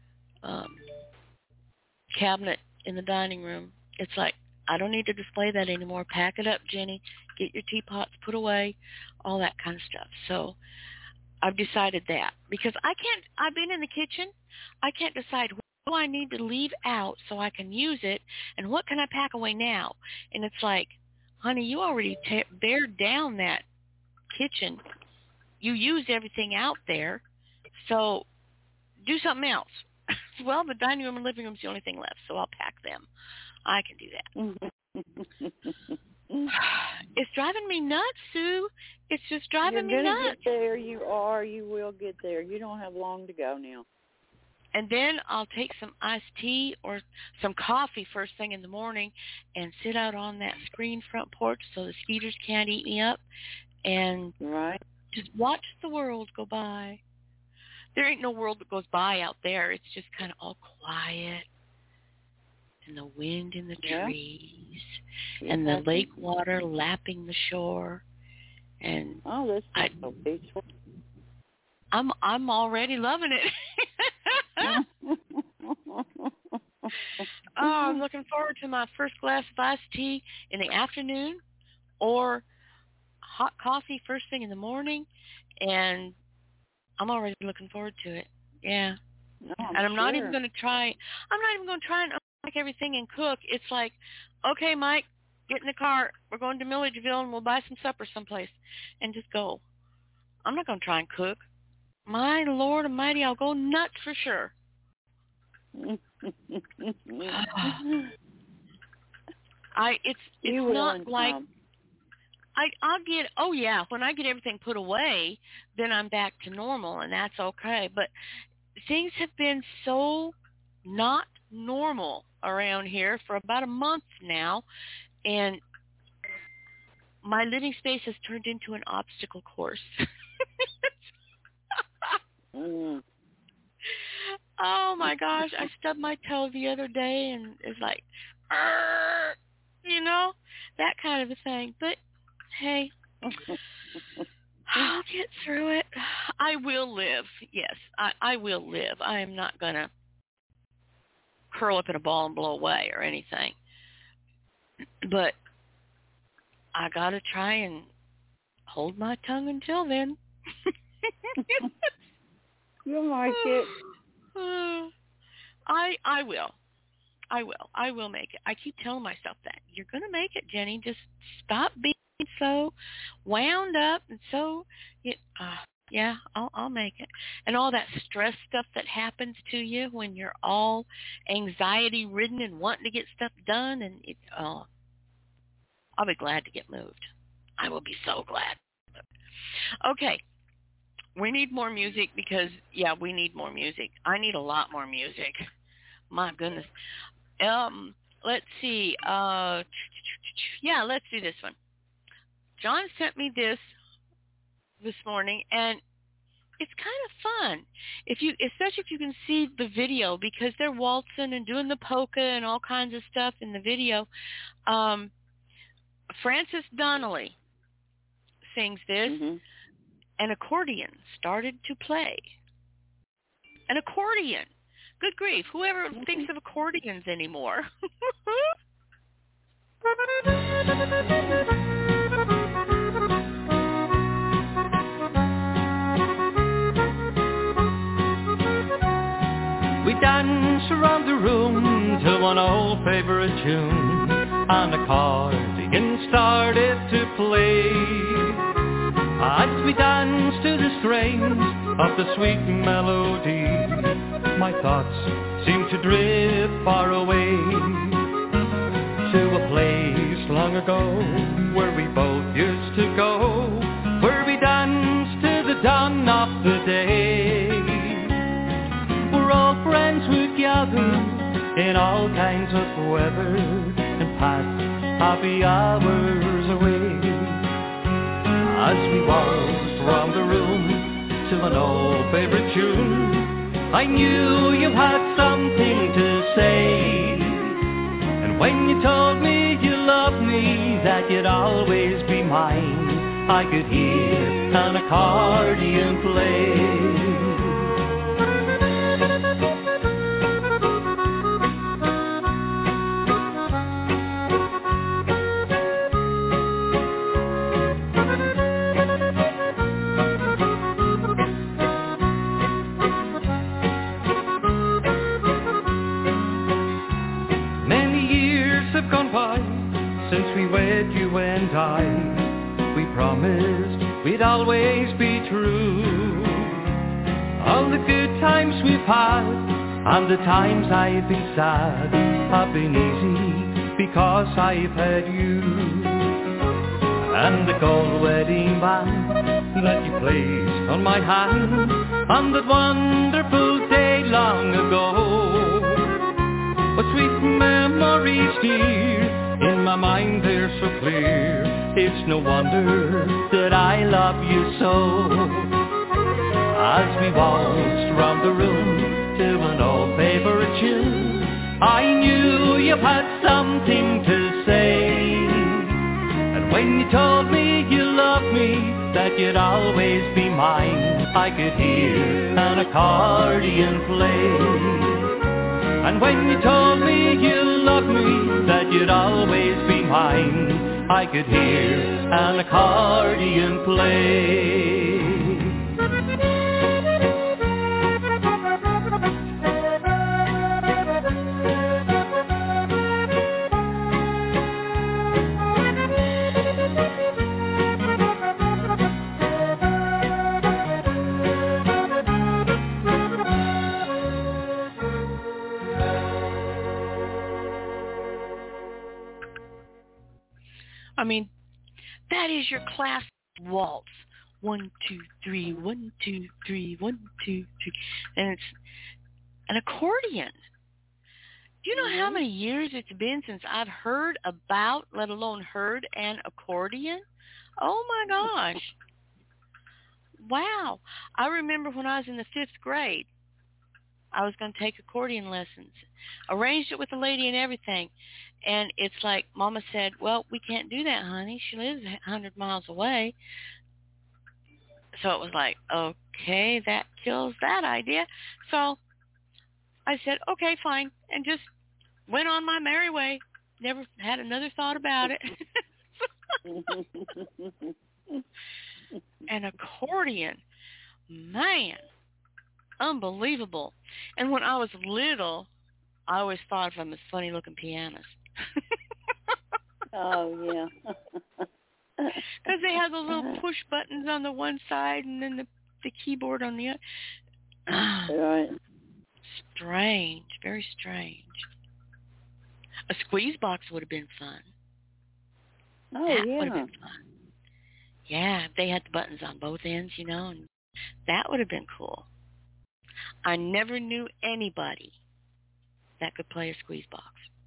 cabinet in the dining room. It's like, I don't need to display that anymore. Pack it up, Jenny. Get your teapots put away, all that kind of stuff. So I've decided that because I've been in the kitchen. I can't decide what do I need to leave out so I can use it and what can I pack away now. And it's like, honey, you already bared down that kitchen. You used everything out there. So do something else. Well, the dining room and living room is the only thing left, so I'll pack them. I can do that. It's driving me nuts, Sue. It's just driving me nuts. You're going to get there. You are. You will get there. You don't have long to go now. And then I'll take some iced tea or some coffee first thing in the morning and sit out on that screen front porch so the skeeters can't eat me up and just watch the world go by. There ain't no world that goes by out there. It's just kind of all quiet. And the wind in the trees. And the lake water lapping the shore. And this is so peaceful. I'm already loving it. I'm looking forward to my first glass of iced tea in the afternoon or hot coffee first thing in the morning. And I'm already looking forward to it. Yeah. No, and I'm not even going to try and unpack everything and cook. It's like, okay, Mike, get in the car. We're going to Milledgeville and we'll buy some supper someplace and just go. I'm not going to try and cook. My Lord Almighty, I'll go nuts for sure. It's not like I'll get, when I get everything put away, then I'm back to normal, and that's okay. But things have been so not normal around here for about a month now, and my living space has turned into an obstacle course. Oh, my gosh. I stubbed my toe the other day, and it's like, that kind of a thing. But hey, I'll get through it. I will live. Yes, I will live. I am not going to curl up in a ball and blow away or anything. But I got to try and hold my tongue until then. You'll like it. I will. I will make it. I keep telling myself that. You're going to make it, Jenny. Just stop being so wound up and so, I'll make it. And all that stress stuff that happens to you when you're all anxiety-ridden and wanting to get stuff done, and I'll be glad to get moved. I will be so glad. Okay. We need more music because, we need more music. I need a lot more music. My goodness. Let's see. Let's do this one. John sent me this morning, and it's kind of fun. Especially if you can see the video, because they're waltzing and doing the polka and all kinds of stuff in the video. Frances Donnelly sings this. Mm-hmm. An accordion started to play. An accordion. Good grief. Whoever thinks of accordions anymore? We we dance around the room to one old favorite tune, and the accordion started to play. As we danced to the strains of the sweet melody, my thoughts seemed to drift far away to a place long ago where we both used to go, where we danced to the dawn of the day, where all friends would gather in all kinds of weather and pass happy hours away. As we waltzed round the room to an old favorite tune, I knew you had something to say. And when you told me you loved me, that you'd always be mine, I could hear an accordion play. Since we wed, you and I, we promised we'd always be true. All the good times we've had and the times I've been sad have been easy because I've had you. And the gold wedding band that you placed on my hand on that wonderful day long ago, what sweet memories dear, in my mind they're so clear. It's no wonder that I love you so. As we waltzed round the room to an old favorite tune, I knew you had something to say. And when you told me you loved me, that you'd always be mine, I could hear an accordion play. And when you told me you loved me, that you'd always be mine, I could hear an accordion play. I mean, that is your classic waltz. 1, 2, 3, 1, 2, 3, 1, 2, 3. And it's an accordion. Do you know how many years it's been since I've heard about, let alone heard, an accordion? Oh, my gosh. Wow. I remember when I was in the 5th grade, I was going to take accordion lessons. Arranged it with the lady and everything. And it's like, Mama said, well, we can't do that, honey. She lives 100 miles away. So it was like, okay, that kills that idea. So I said, okay, fine. And just went on my merry way. Never had another thought about it. An accordion. Man, unbelievable. And when I was little, I always thought of them as funny-looking pianists. Oh, yeah. Because they have those little push buttons on the one side and then the keyboard on the other. Right. Strange. Very strange. A squeeze box would have been fun. Oh, that yeah. would have been fun. Yeah, if they had the buttons on both ends, you know, and that would have been cool. I never knew anybody that could play a squeeze box.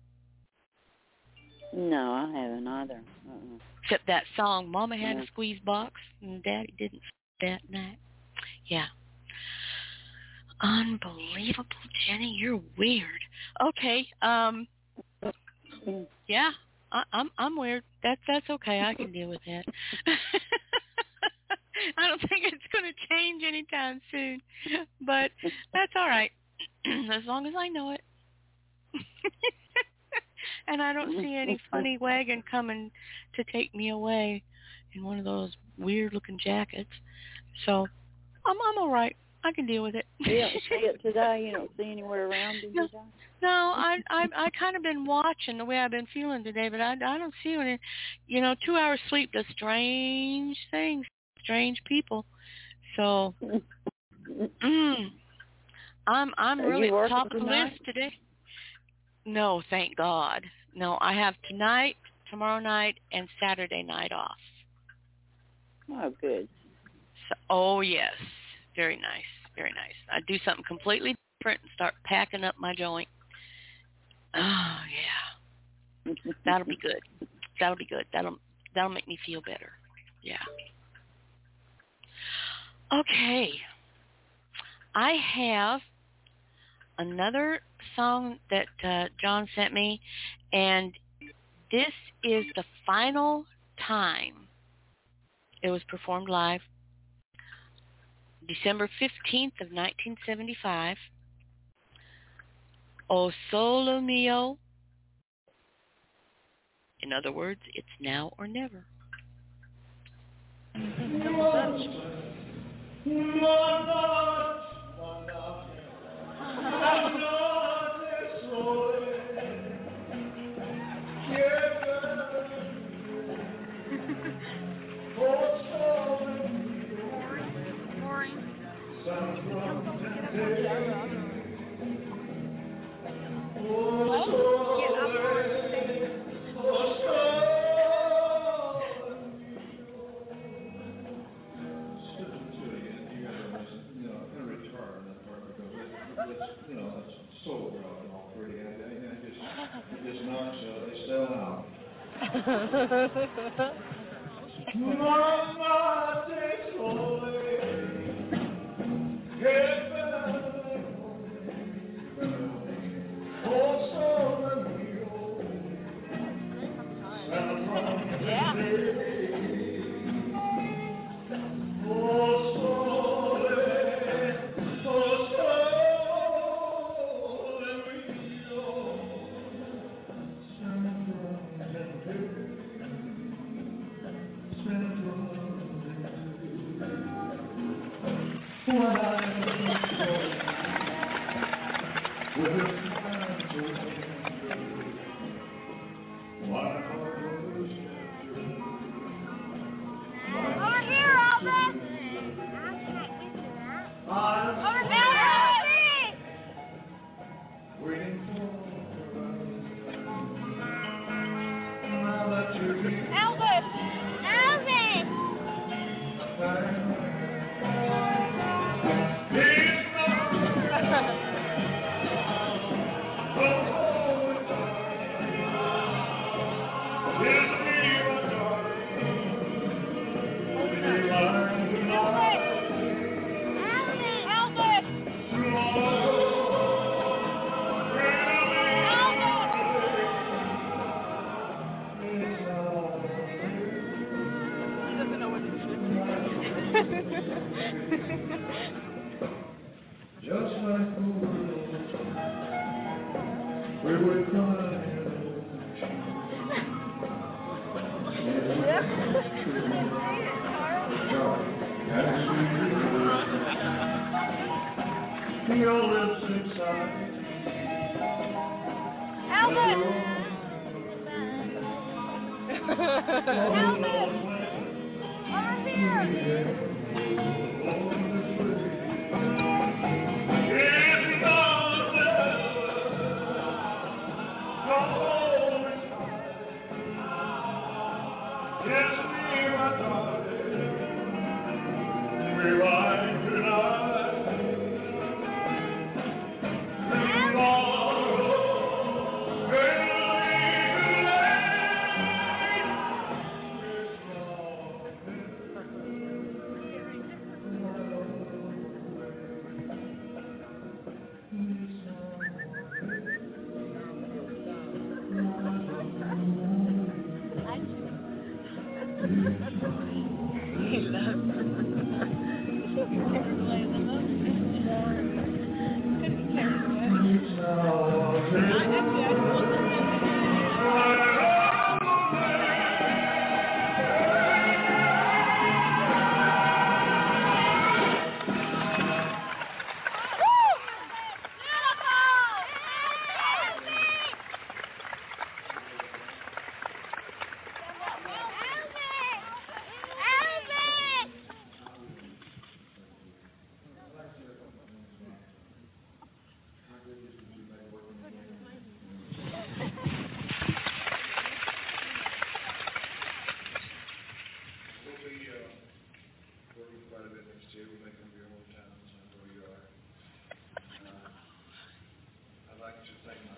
No, I haven't either. Except that song, Mama had a squeeze box and Daddy didn't that night. Yeah. Unbelievable, Jenny. You're weird. Okay. Yeah, I'm weird. That's okay. I can deal with that. I don't think it's going to change anytime soon, but that's all right, as long as I know it. And I don't see any funny wagon coming to take me away in one of those weird-looking jackets. So I'm all right. I can deal with it. You don't see it today? You don't see anywhere around it today? No, I kind of been watching the way I've been feeling today, but I don't see any. 2 hours sleep does strange things, strange people. So, I'm really top of the list today. No, thank God. No, I have tonight, tomorrow night, and Saturday night off. Oh, good. So, yes, very nice, very nice. I do something completely different and start packing up my joint. Oh yeah, that'll be good. That'll be good. That'll make me feel better. Yeah. Okay. I have another song that John sent me, and this is the final time it was performed live, December 15th of 1975. O Sole Mio. In other words, it's now or never.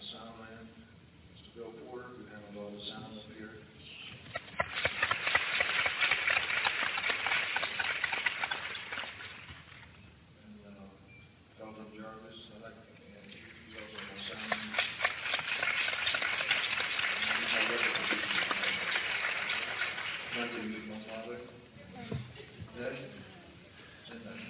sound man, Mr. Bill Porter, who handled all the sound up here. Elton Jarvis, he's also my sound man. He's my record producer. I'd like to meet my father. Dad? Sit down.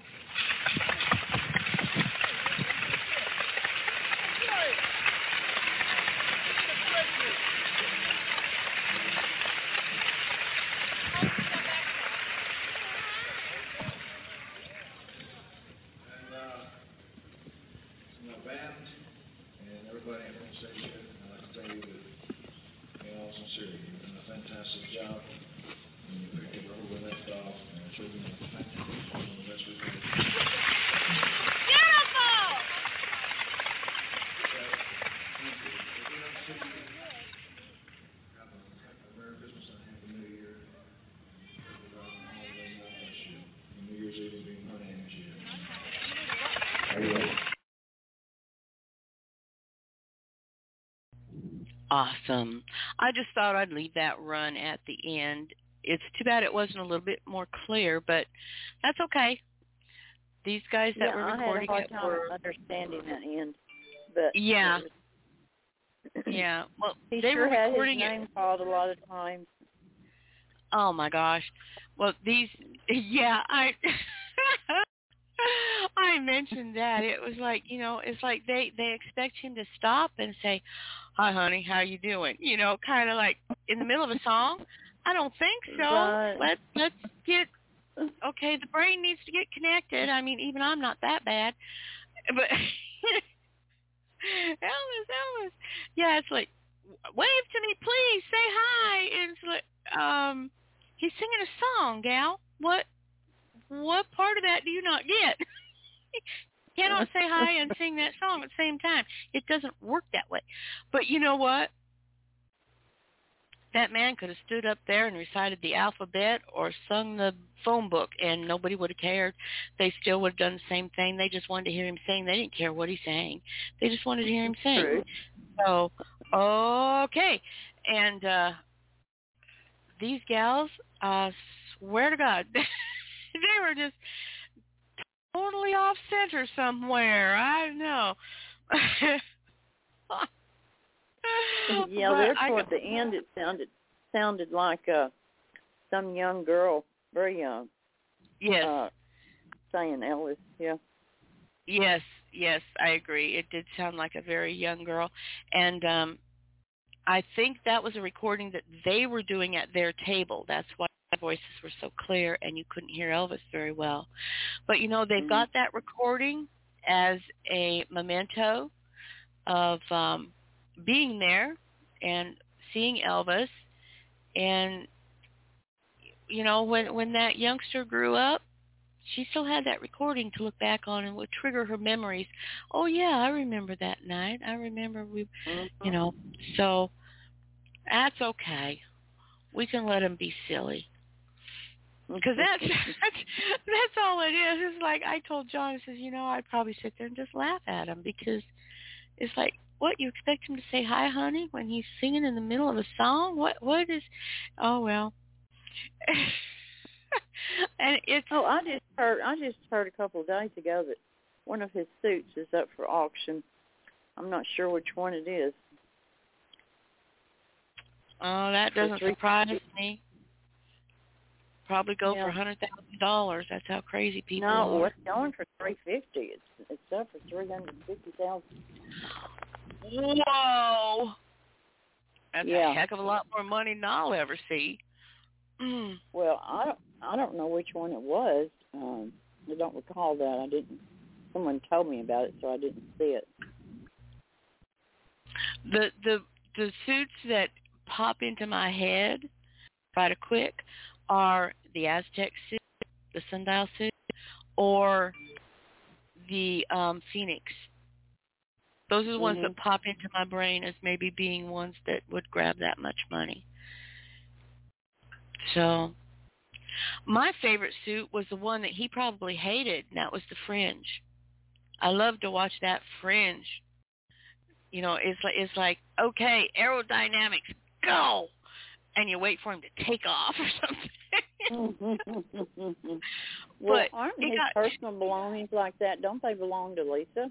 Fantastic job. And you picked it where we left off, and it's really one of the best we could. Beautiful! Have a Merry Christmas and a Happy New Year. And New Year's Eve will be Monday next year. Awesome. I just thought I'd leave that run at the end. It's too bad it wasn't a little bit more clear, but that's okay. These guys that were recording it were understanding that end. But yeah. Yeah. Well, he they sure were had recording his name called a lot of times. Oh my gosh. Well, I mentioned that. It was like, it's like they expect him to stop and say, "Hi, honey, how you doing?" Kind of like in the middle of a song. I don't think so. Right. Let's get okay. The brain needs to get connected. I mean, even I'm not that bad, but Elvis. Yeah, it's like, wave to me, please. Say hi. And it's like, he's singing a song, gal. What part of that do you not get? You cannot say hi and sing that song at the same time. It doesn't work that way. But you know what? That man could have stood up there and recited the alphabet or sung the phone book, and nobody would have cared. They still would have done the same thing. They just wanted to hear him sing. They didn't care what he sang. They just wanted to hear him sing. True. So, okay. And these gals, swear to God, they were just totally off center somewhere. I don't know. Yeah, there toward the end it sounded like some young girl, very young. Yes. Saying Elvis, yeah. Yes, I agree. It did sound like a very young girl. And I think that was a recording that they were doing at their table. That's why their voices were so clear and you couldn't hear Elvis very well. But, they've got that recording as a memento of being there and seeing Elvis. And, when that youngster grew up, she still had that recording to look back on and would trigger her memories. Oh, yeah, I remember that night. I remember so that's okay. We can let him be silly. Because that's all it is. It's like I told John, I says, I'd probably sit there and just laugh at him because it's like, what, you expect him to say hi, honey, when he's singing in the middle of a song? What is, oh, well. And it's I just heard a couple of days ago that one of his suits is up for auction. I'm not sure which one it is. Oh, that doesn't surprise me. Probably go for $100,000. That's how crazy people are. No, it's going for $350,000. It's up for $350,000. Whoa! That's a heck of a lot more money than I'll ever see. Well, I don't know which one it was. I don't recall that. I didn't. Someone told me about it, so I didn't see it. The suits that pop into my head right quick are the Aztec suit, the Sundial suit, or the Phoenix. Those are the ones that pop into my brain as maybe being ones that would grab that much money. So my favorite suit was the one that he probably hated, and that was the Fringe. I loved to watch that Fringe You know, it's like okay, aerodynamics, go, and you wait for him to take off or something. Well, aren't his personal belongings like that? Don't they belong to Lisa?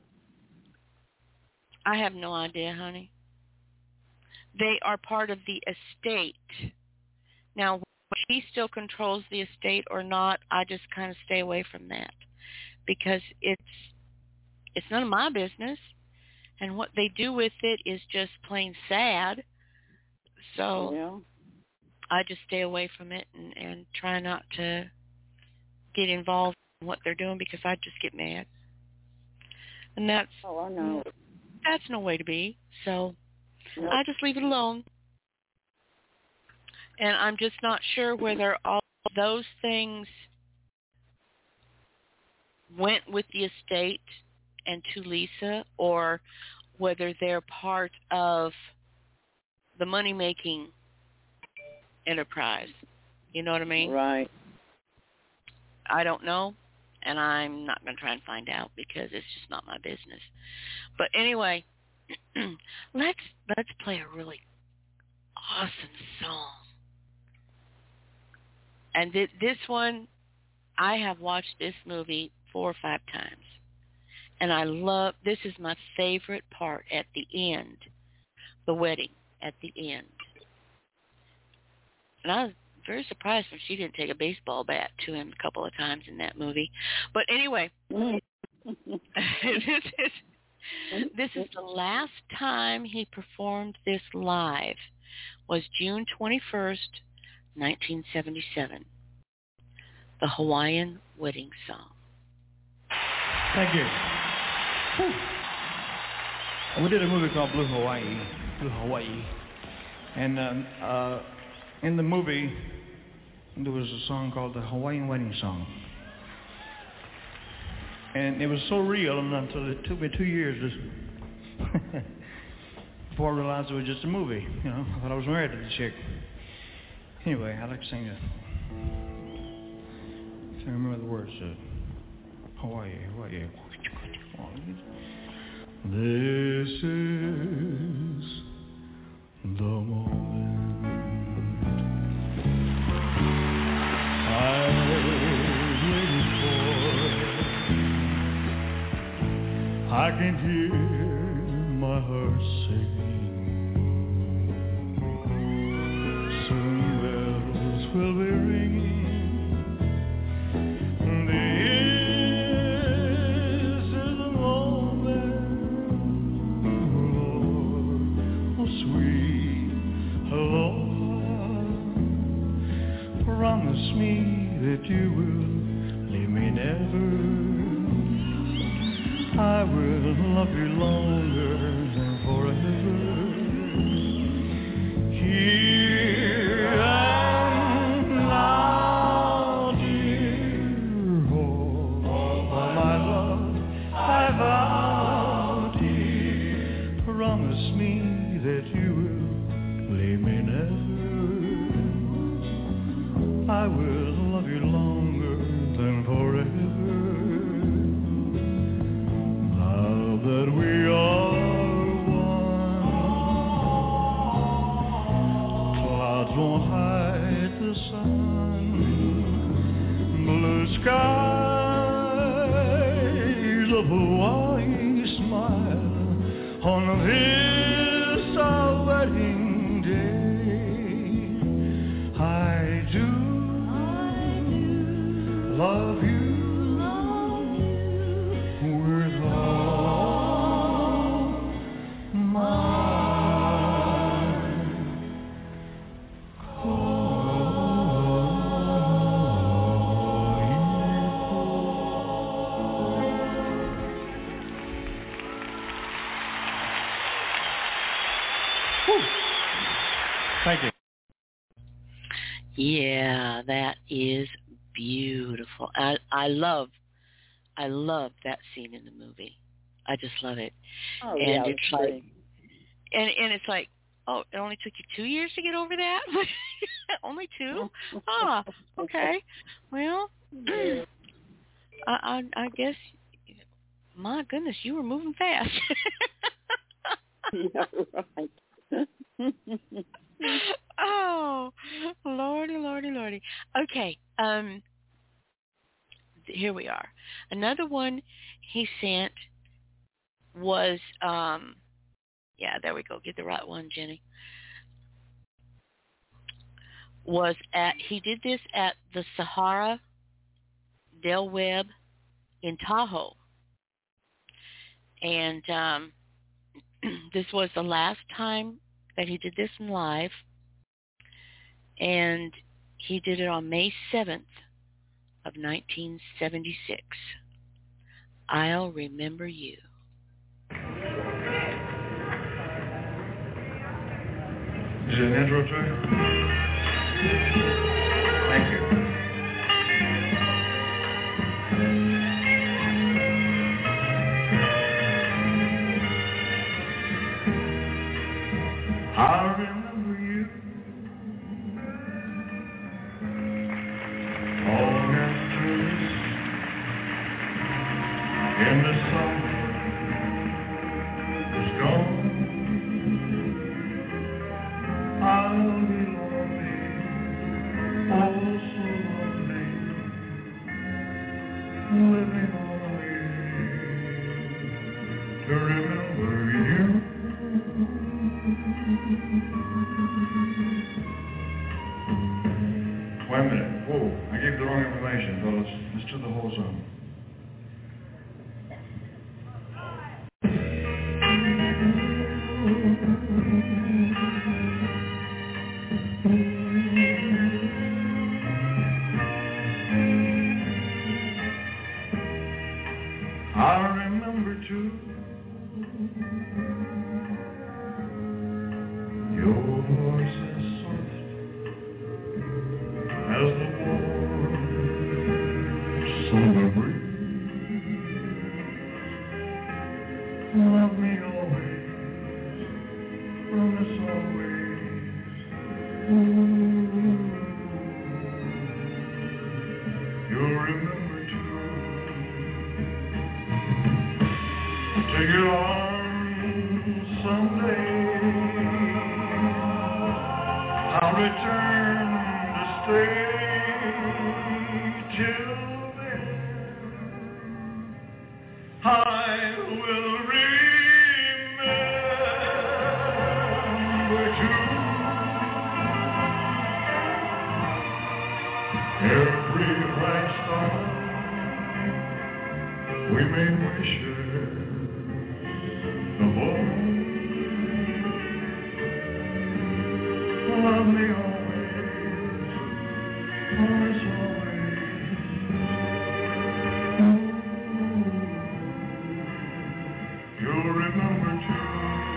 I have no idea, honey. They are part of the estate. Now, she still controls the estate or not, I just kind of stay away from that because it's none of my business, and what they do with it is just plain sad. So yeah. I just stay away from it and try not to get involved in what they're doing because I just get mad. And that's I know. That's no way to be. So Nope. I just leave it alone. And I'm just not sure whether all those things went with the estate and to Lisa or whether they're part of the money-making enterprise. You know what I mean? Right. I don't know, and I'm not going to try and find out because it's just not my business. But anyway, let's play a really awesome song. And this one, I have watched this movie 4 or 5 times. And I love, this is my favorite part at the end, the wedding at the end. And I was very surprised when she didn't take a baseball bat to him a couple of times in that movie. But anyway, this is the last time he performed this live, was June 21st, 1977. The Hawaiian Wedding Song. Thank you. Whew. We did a movie called Blue Hawaii. And in the movie, there was a song called the Hawaiian Wedding Song. And it was so real until it took me 2 years before I realized it was just a movie. You know, I thought I was married to the chick. Anyway, I'd like to sing it. If I remember the words. Hawaii. This is the moment I've waited for. I can hear my heart sing. Soon bells will be ringing. Promise me that you will leave me never. I will love you longer than forever. Here and now, dear, all my love I vow, dear. Promise me that you will leave me never. I will love you longer than forever. Now that we are one, clouds won't hide the sun. Blue skies of Hawaii smile on this our wedding day. I do love you with all my Thank you. Yeah, that is beautiful. I love that scene in the movie. I just love it. Oh, and yeah, it's like, and it's like, oh, it only took you 2 years to get over that? Only 2? Ah, okay. Well, I guess, my goodness, you were moving fast. Yeah, right. Oh, Lordy, Lordy, Lordy. Okay, here we are. Another one he sent was, yeah, there we go. Get the right one, Jenny. He did this at the Sahara Del Webb in Tahoe. And this was the last time that he did this in live. And he did it on May 7th of 1976. I'll Remember You. Is it an intro to it? Thank you. I remember you long after this in the summer is gone. I'll be lonely, oh so lonely, living only to remember you. Wait a minute. Whoa, I gave the wrong information, fellas. Let's do the whole song. I remember too your voice is soft as the warm summer breeze. Love me always, promise always. You'll remember too. Take your arms someday. I'll return to stay till then. I will remember too. Every bright star we made wishes of all. Love me always, always, always. You'll remember too.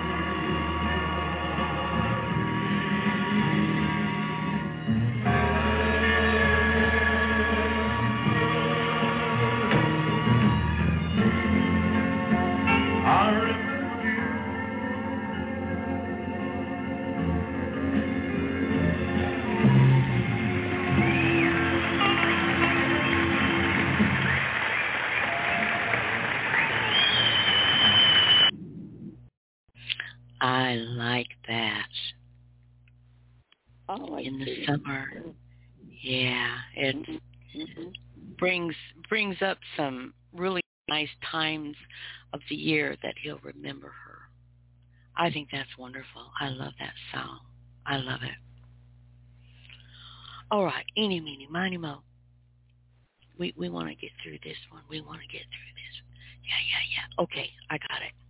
I remember you. I like that. I like In the it. summer. Yeah, it brings up some really nice times of the year that he'll remember her. I think that's wonderful. I love that song. I love it. All right, eeny, meeny, miny, mo. We want to get through this one. We want to get through this. Yeah. Okay, I got it.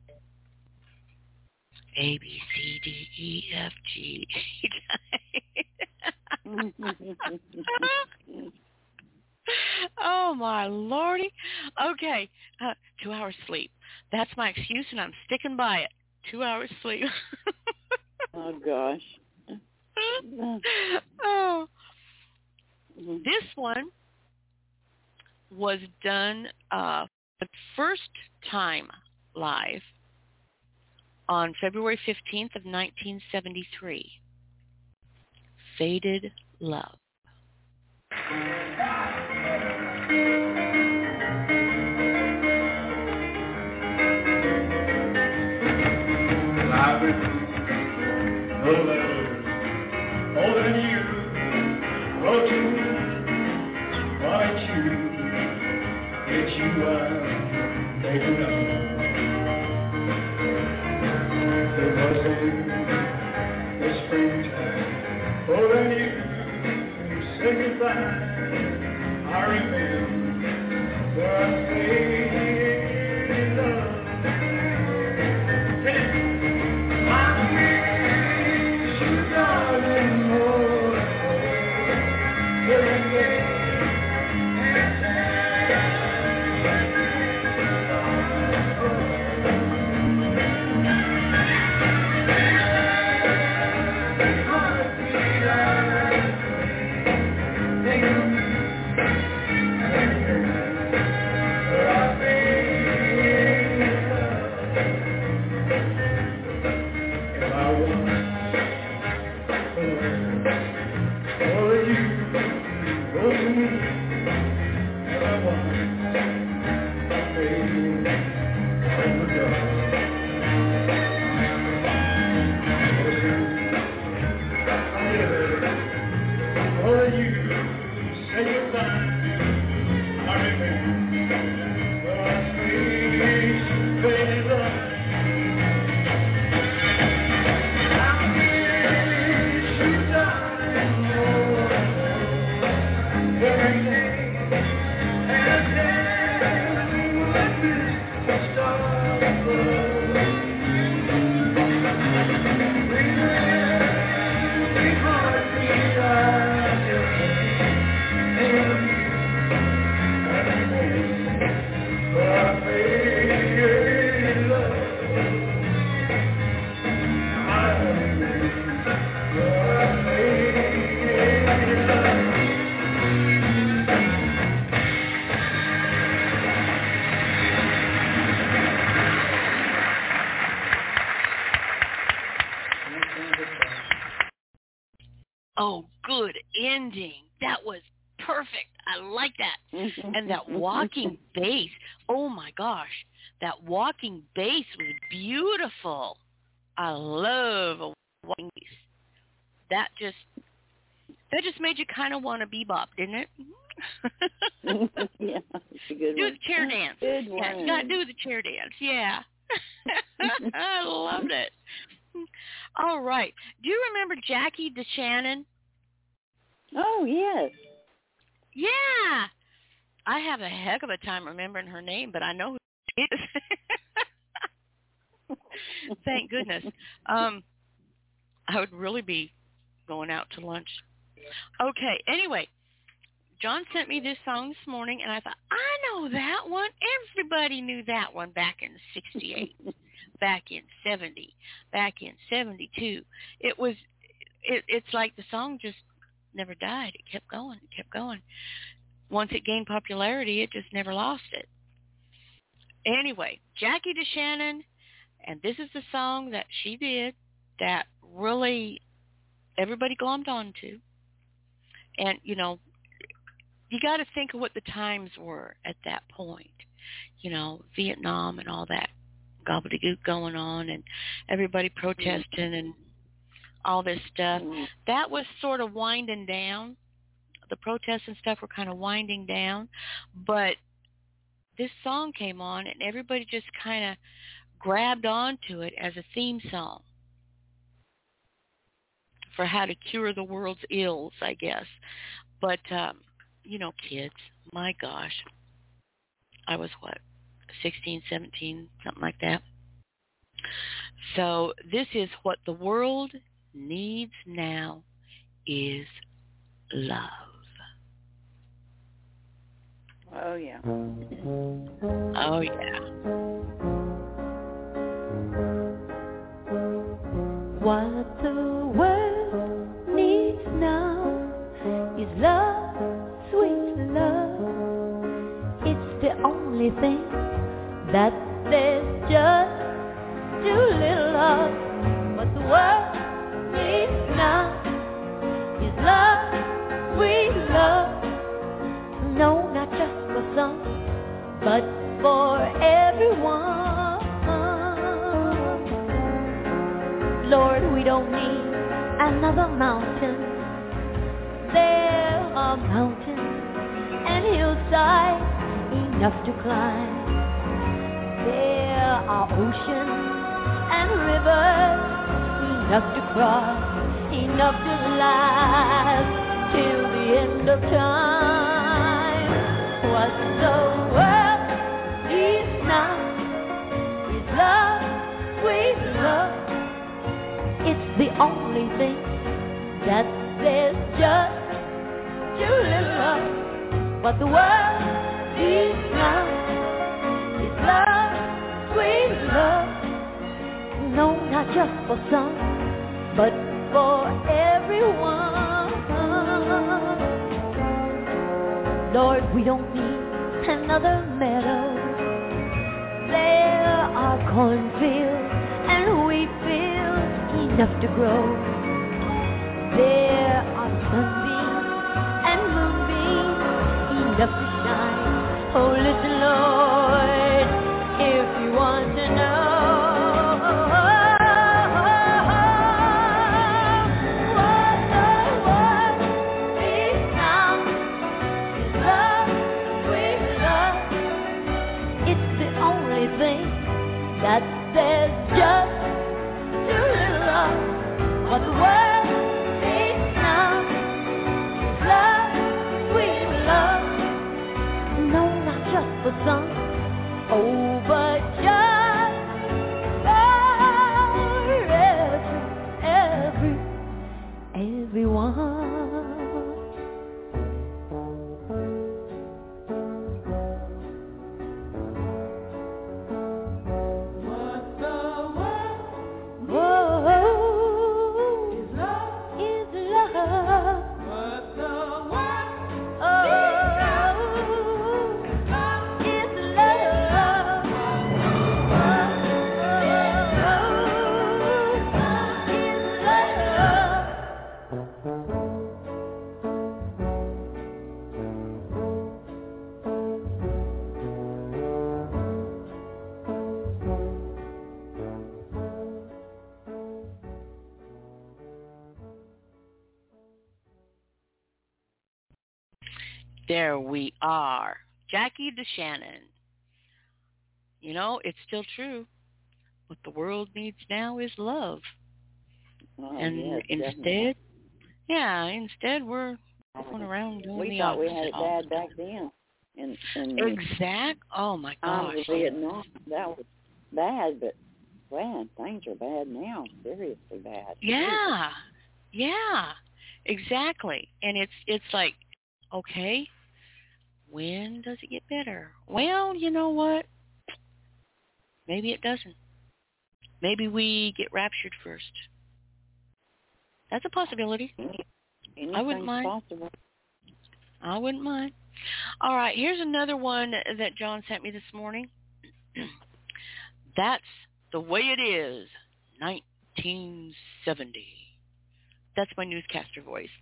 A, B, C, D, E, F, G, H. Oh, my Lordy. Okay, 2 hours sleep. That's my excuse, and I'm sticking by it. 2 hours sleep. Oh, gosh. Oh. This one was done the first time live on February 15th of 1973. Faded Love. I no letters, more than you wrote to me. Why choose? It's you I'm thinking of. It was in the springtime, oh, then you said goodbye. I remember I said love. I miss you, darling, more every day. Oh, good ending. That was perfect. I like that. And that walking bass. Oh, my gosh. That walking bass was beautiful. I love a walking bass. That just made you kind of want to bebop, didn't it? Yeah, it's a good do one. The chair dance. Good one. Yeah, you got to do the chair dance. Yeah. I loved it. All right. Do you remember Jackie DeShannon? Oh, yes. Yeah. I have a heck of a time remembering her name, but I know who she is. Thank goodness. I would really be going out to lunch. Okay, anyway, John sent me this song this morning, and I thought, I know that one. Everybody knew that one back in 68, back in 70, back in 72. It's like the song just never died. It kept going. It kept going. Once it gained popularity, it just never lost it. Anyway, Jackie DeShannon, and this is the song that she did that really everybody glommed onto. And, you know, you got to think of what the times were at that point. You know, Vietnam and all that gobbledygook going on and everybody protesting and all this stuff. That was sort of winding down. The protests and stuff were kind of winding down. But this song came on and everybody just kind of grabbed onto it as a theme song for how to cure the world's ills, I guess. But, you know, kids, my gosh, I was, 16, 17, something like that. So this is what the world needs now is love. Oh, yeah. Oh, yeah. What the world needs now is love, sweet love. It's the only thing that there's just too little of. What the world needs now is love, sweet love. No, not just for some, but for everyone. Lord, we don't need another mountain. There are mountains and hillsides enough to climb. There are oceans and rivers enough to cross, enough to last till the end of time. What the world needs now is love, sweet love. It's the only thing that says just too little love. What the world needs now is love, sweet love. No, not just for some, but for everyone. Lord, we don't need another meadow. There are cornfields and wheat fields enough to grow. There are sunbeams and moonbeams enough to shine. Oh, listen, Lord, if you want to know what the world needs now is love, sweet love. It's the only thing that says just too little love. What the world needs now is love, sweet love. No, not just for some, oh, but just for everyone. There we are. Jackie DeShannon. You know, it's still true. What the world needs now is love. Oh, and yes, instead, instead we're going around doing we the thought opposite. we had it bad back then. Oh, my gosh. Vietnam, that was bad, but, man, things are bad now. Seriously bad. Yeah, exactly. And it's like, okay, when does it get better? Well, you know what? Maybe it doesn't. Maybe we get raptured first. That's a possibility. I wouldn't mind. Possible. I wouldn't mind. All right, here's another one that John sent me this morning. That's The Way It Is, 1970. That's my newscaster voice.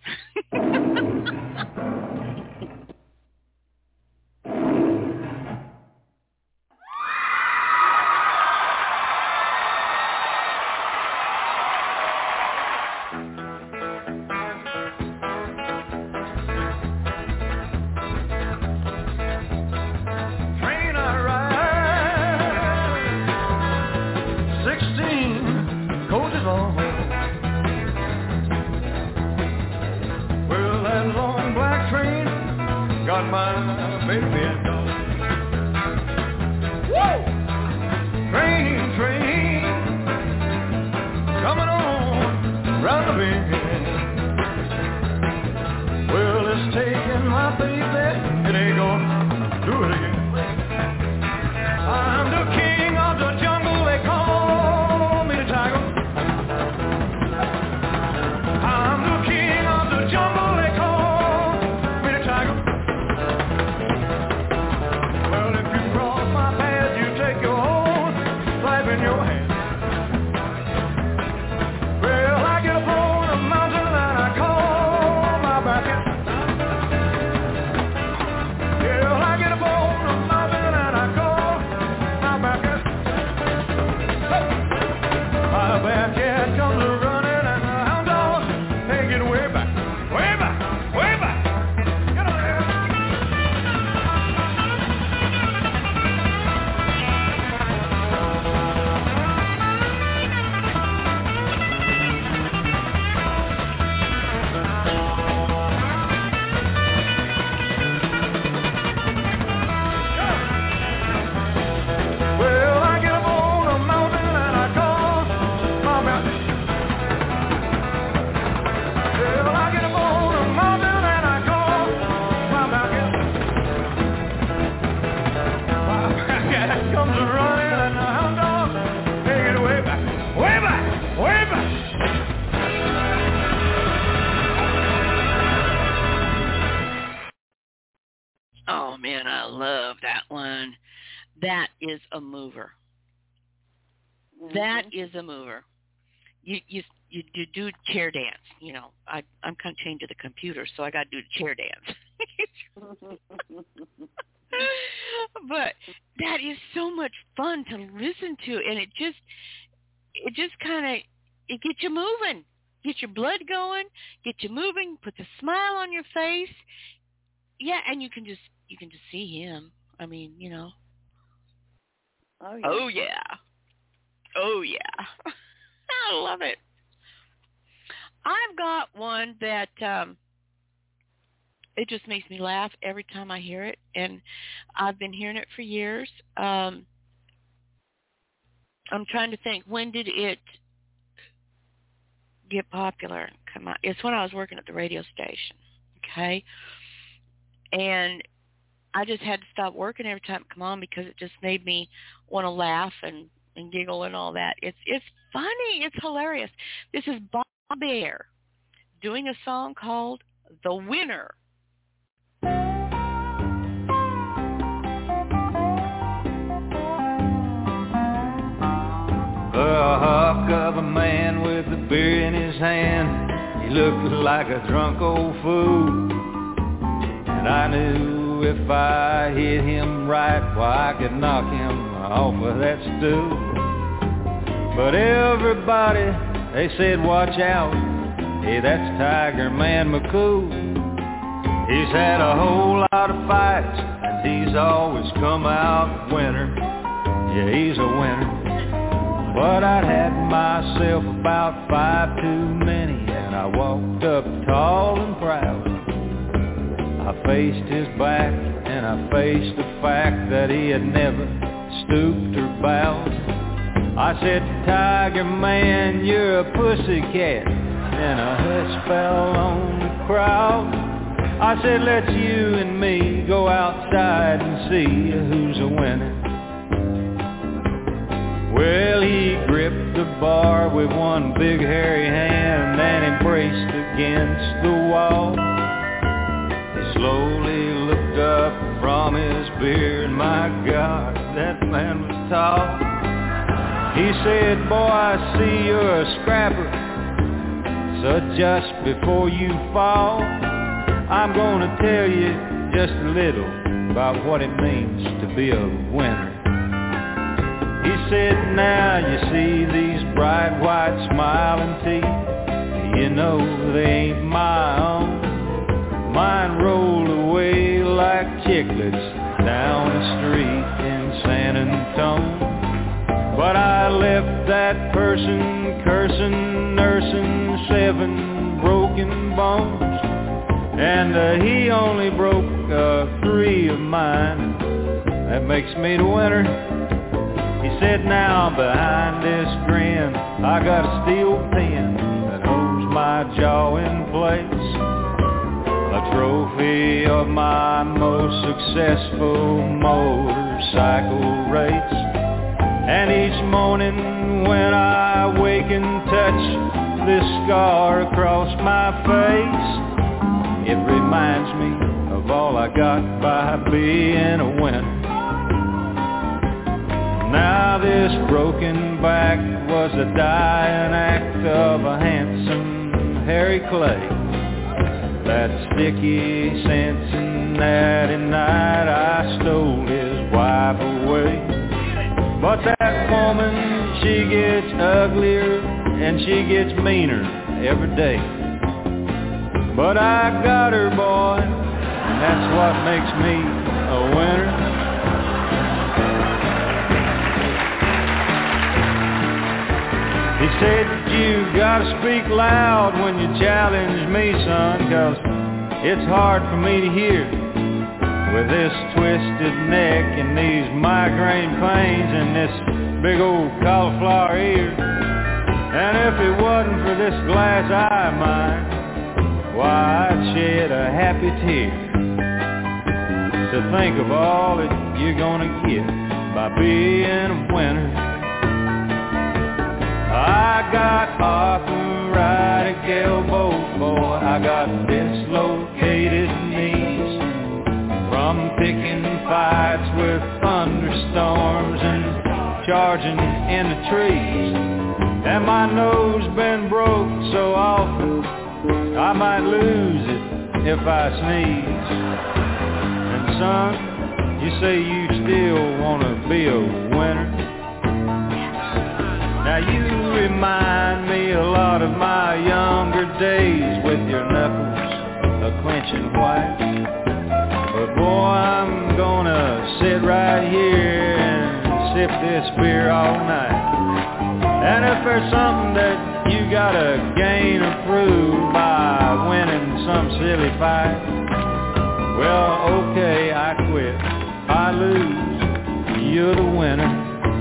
that is a mover. Mm-hmm. That is a mover. You do chair dance. You know, I'm kind of chained to the computer, so I got to do the chair dance. But that is so much fun to listen to, and it just kind of, it gets you moving, gets your blood going, gets you moving, puts a smile on your face. Yeah, and you can just see him. I mean, you know. Oh yeah. Oh yeah. Oh yeah. I love it. I've got one that it just makes me laugh every time I hear it, and I've been hearing it for years. I'm trying to think, when did it get popular? Come on, it's when I was working at the radio station. Okay, and I just had to stop working every time it come on because it just made me want to laugh and giggle and all that. It's funny. It's hilarious. This is Bob Air doing a song called "The Winner." A hawk of a man with a beer in his hand. He looked like a drunk old fool, and I knew if I hit him right, why, I could knock him off of that stool. But everybody, they said, watch out, hey, that's Tiger Man McCool. He's had a whole lot of fights, and he's always come out winner. Yeah, he's a winner. But I'd had myself about 5 too many, and I walked up tall and proud. I faced his back, and I faced the fact that he had never stooped or bowed. I said, Tiger Man, you're a pussycat. Then a hush fell on the crowd. I said, let's you and me go outside and see who's a winner. Well, he gripped the bar with one big hairy hand and embraced against the wall. He slowly looked up from his beer, and my God, that man was tall. He said, boy, I see you're a scrapper, so just before you fall, I'm gonna tell you just a little about what it means to be a winner. He said, now you see these bright white smiling teeth, you know they ain't my own. Mine rolled away like chiclets down the street in San Antone. But I left that person cursing, nursing 7 broken bones, and he only broke 3 of mine. That makes me the winner. He said, now behind this grin, I got a steel pen that holds my jaw in place, a trophy of my most successful motorcycle race. And each morning when I wake and touch this scar across my face, it reminds me of all I got by being a winner. Now this broken back was a dying act of a handsome Harry Clay. That sticky Cincinnati night I stole his wife away. But that woman, she gets uglier and she gets meaner every day. But I got her, boy, and that's what makes me a winner. He said, you gotta speak loud when you challenge me, son, 'cause it's hard for me to hear with this twisted neck and these migraine pains and this big old cauliflower ear. And if it wasn't for this glass eye of mine, why, I'd shed a happy tear to think of all that you're gonna get by being a winner. I got arthritic elbows, boy, I got dislocated knees from picking fights with thunderstorms trees, and my nose been broke so often I might lose it if I sneeze. And son, you say you still wanna be a winner. Now you remind me a lot of my younger days with your knuckles a-clenching white. But boy, I'm gonna sit right here and sip this beer all night. And if there's something that you gotta gain or prove by winning some silly fight, well, okay, I quit. I lose. You're the winner.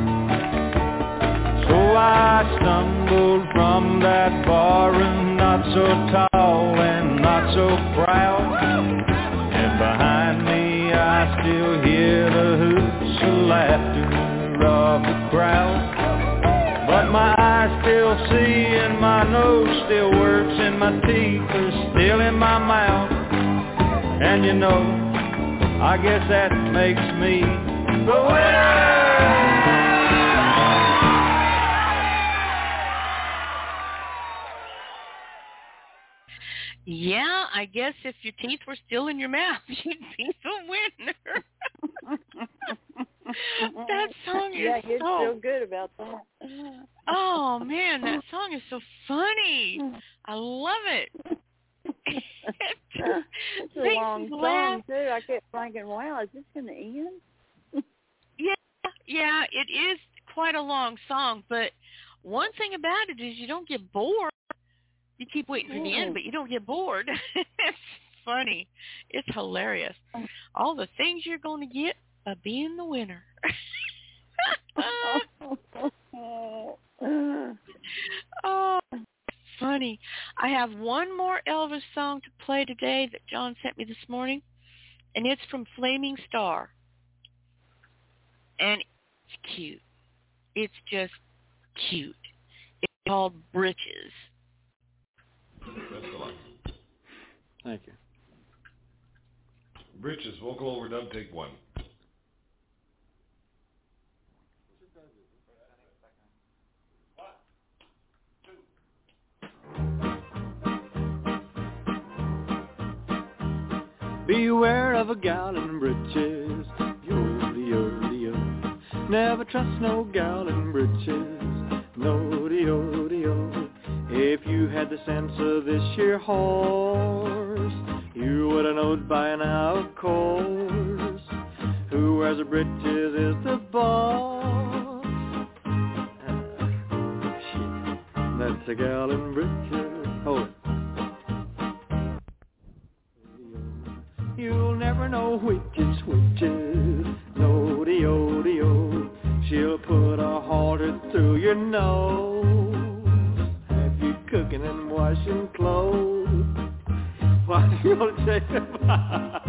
So I stumbled from that bar room, not so tall and not so proud. And behind me I still hear the hoots and laughter of the crowd. But my eyes still see and my nose still works and my teeth are still in my mouth. And you know, I guess that makes me the winner! Yeah, I guess if your teeth were still in your mouth, you'd be the winner. That song is yeah, you're so... feel good about that. Oh, man, that song is so funny. I love it. It's a long song, too. I kept thinking, wow, is this going to end? Yeah, it is quite a long song, but one thing about it is you don't get bored. You keep waiting for the end, but you don't get bored. It's funny. It's hilarious. All the things you're going to get by being the winner. Oh, funny. I have one more Elvis song to play today that John sent me this morning, and it's from Flaming Star. And it's cute. It's just cute. It's called Britches. That's a lot. Thank you. Britches, vocal overdub, take one. Beware of a gal in britches, yo-de-yo-de-yo. Never trust no gal in britches, no-de-yo-de-yo. If you had the sense of this here horse, you would have known by now, of course, who wears the britches is the boss. That's a gal in britches. Hold it. You'll never know which is whiches, no-de-yo-de-yo. She'll put a halter through your nose. Have you cooking and washing clothes? What are you going to say about?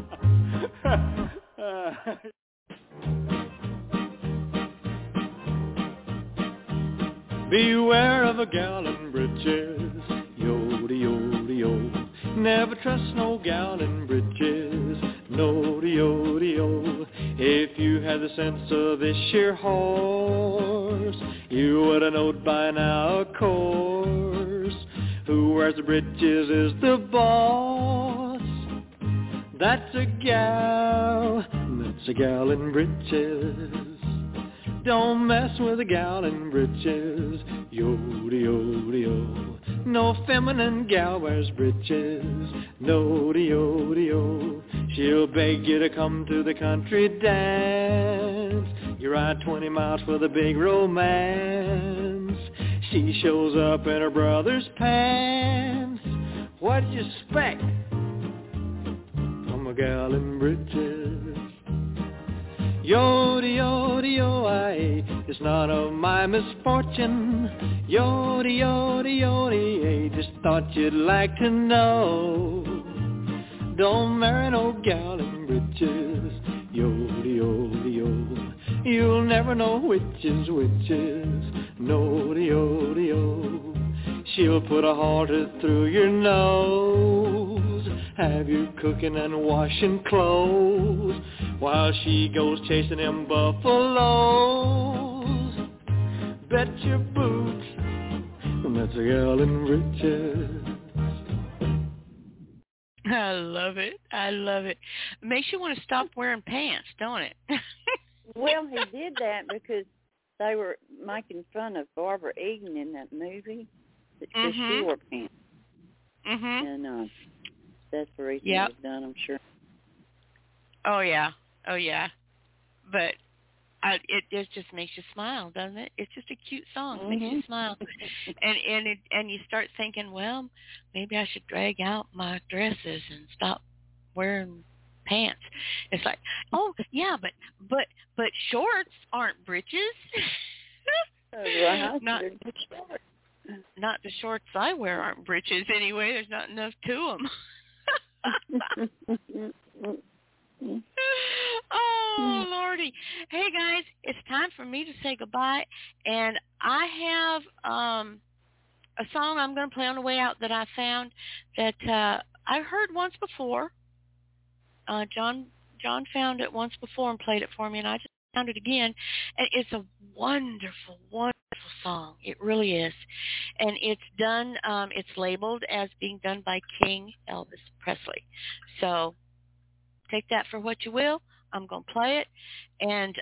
Beware of a gal in britches, yo-de-yo-de-yo. Never trust no gal in britches, no-de-yo-de-yo. If you had the sense of this sheer horse, you would have known by now, of course, who wears the britches is the boss. That's a gal in britches. Don't mess with a gal in britches, yo-de-yo-de-yo. No feminine gal wears britches, no-de-yo-de-yo. She'll beg you to come to the country dance. You ride 20 miles for the big romance. She shows up in her brother's pants. What'd you expect from a gal in britches? Yo-de-yo-de-yo-ay, it's none of my misfortune. Yo-de-yo-de-yo-de-ay, just thought you'd like to know. Don't marry no gal in britches. Yo-de-yo-de-yo, you'll never know which is whiches. No-de-yo-de-yo, she'll put a halter through your nose. Have you cooking and washing clothes while she goes chasing them buffaloes. bet your boots. That's a gal in riches. I love it. I love it. It makes you want to stop wearing pants, don't it? Well, he did that because they were making fun of Barbara Eden in that movie that she wore pants. Mm-hmm. And that's the reason it was done, I'm sure. Oh, yeah. Oh, yeah. But it just makes you smile, doesn't it? It's just a cute song. It makes you smile. And you start thinking, well, maybe I should drag out my dresses and stop wearing pants. It's like, oh, yeah, but shorts aren't breeches. Not the shorts I wear aren't breeches anyway. There's not enough to them. Oh, Lordy. Hey, guys, it's time for me to say goodbye. And I have a song I'm going to play on the way out that I found that I heard once before. John found it once before and played it for me, and I just found it again. And it's a wonderful, wonderful song. It really is. And it's done, it's labeled as being done by King Elvis Presley. So take that for what you will. I'm going to play it. And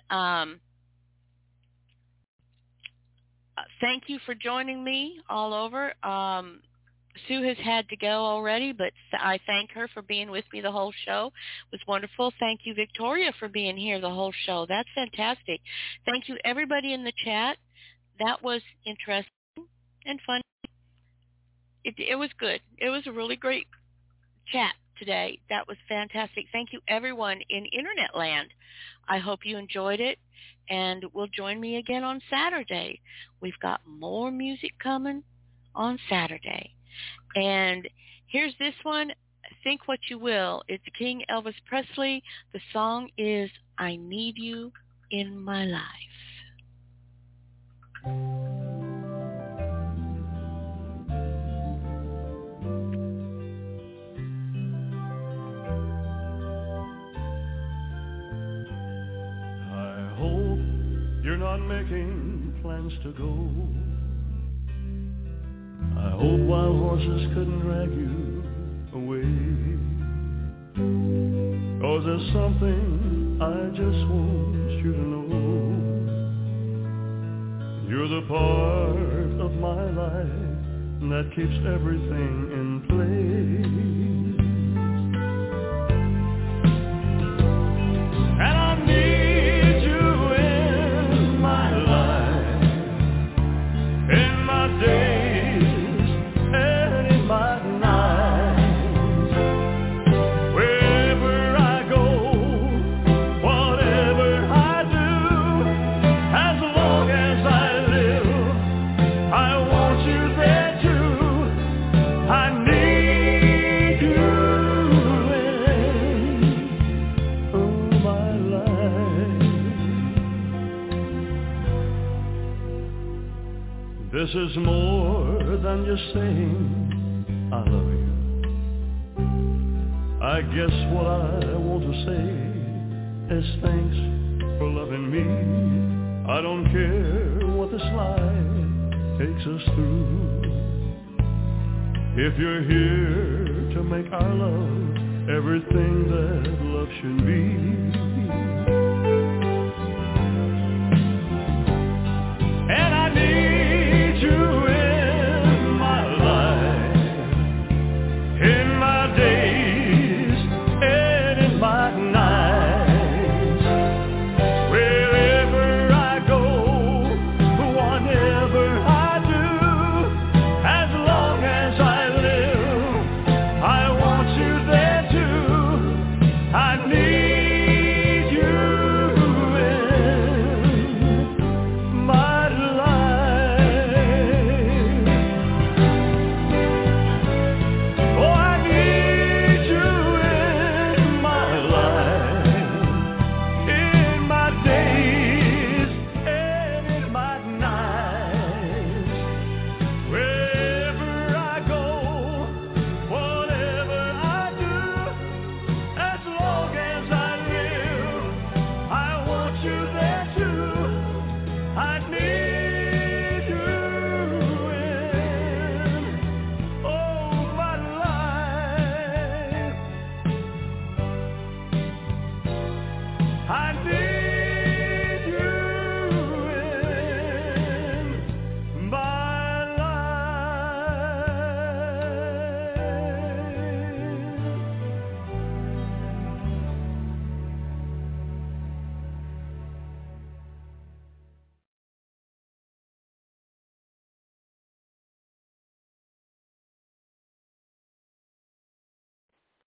thank you for joining me all over. Sue has had to go already, but I thank her for being with me the whole show. It was wonderful. Thank you, Victoria, for being here the whole show. That's fantastic. Thank you, everybody in the chat. That was interesting and fun. It was good. It was a really great chat today. That was fantastic. Thank you, everyone in Internet land. I hope you enjoyed it, and will join me again on Saturday. We've got more music coming on Saturday. And here's this one, Think What You Will. It's King Elvis Presley. The song is I Need You in My Life. I hope you're not making plans to go. I hope wild horses couldn't drag you away. 'Cause there's something I just want you to know. You're the part of my life that keeps everything in place. And I need you in my life, in my days. This is more than just saying I love you. I guess what I want to say is thanks for loving me. I don't care what this life takes us through. If you're here to make our love everything that love should be,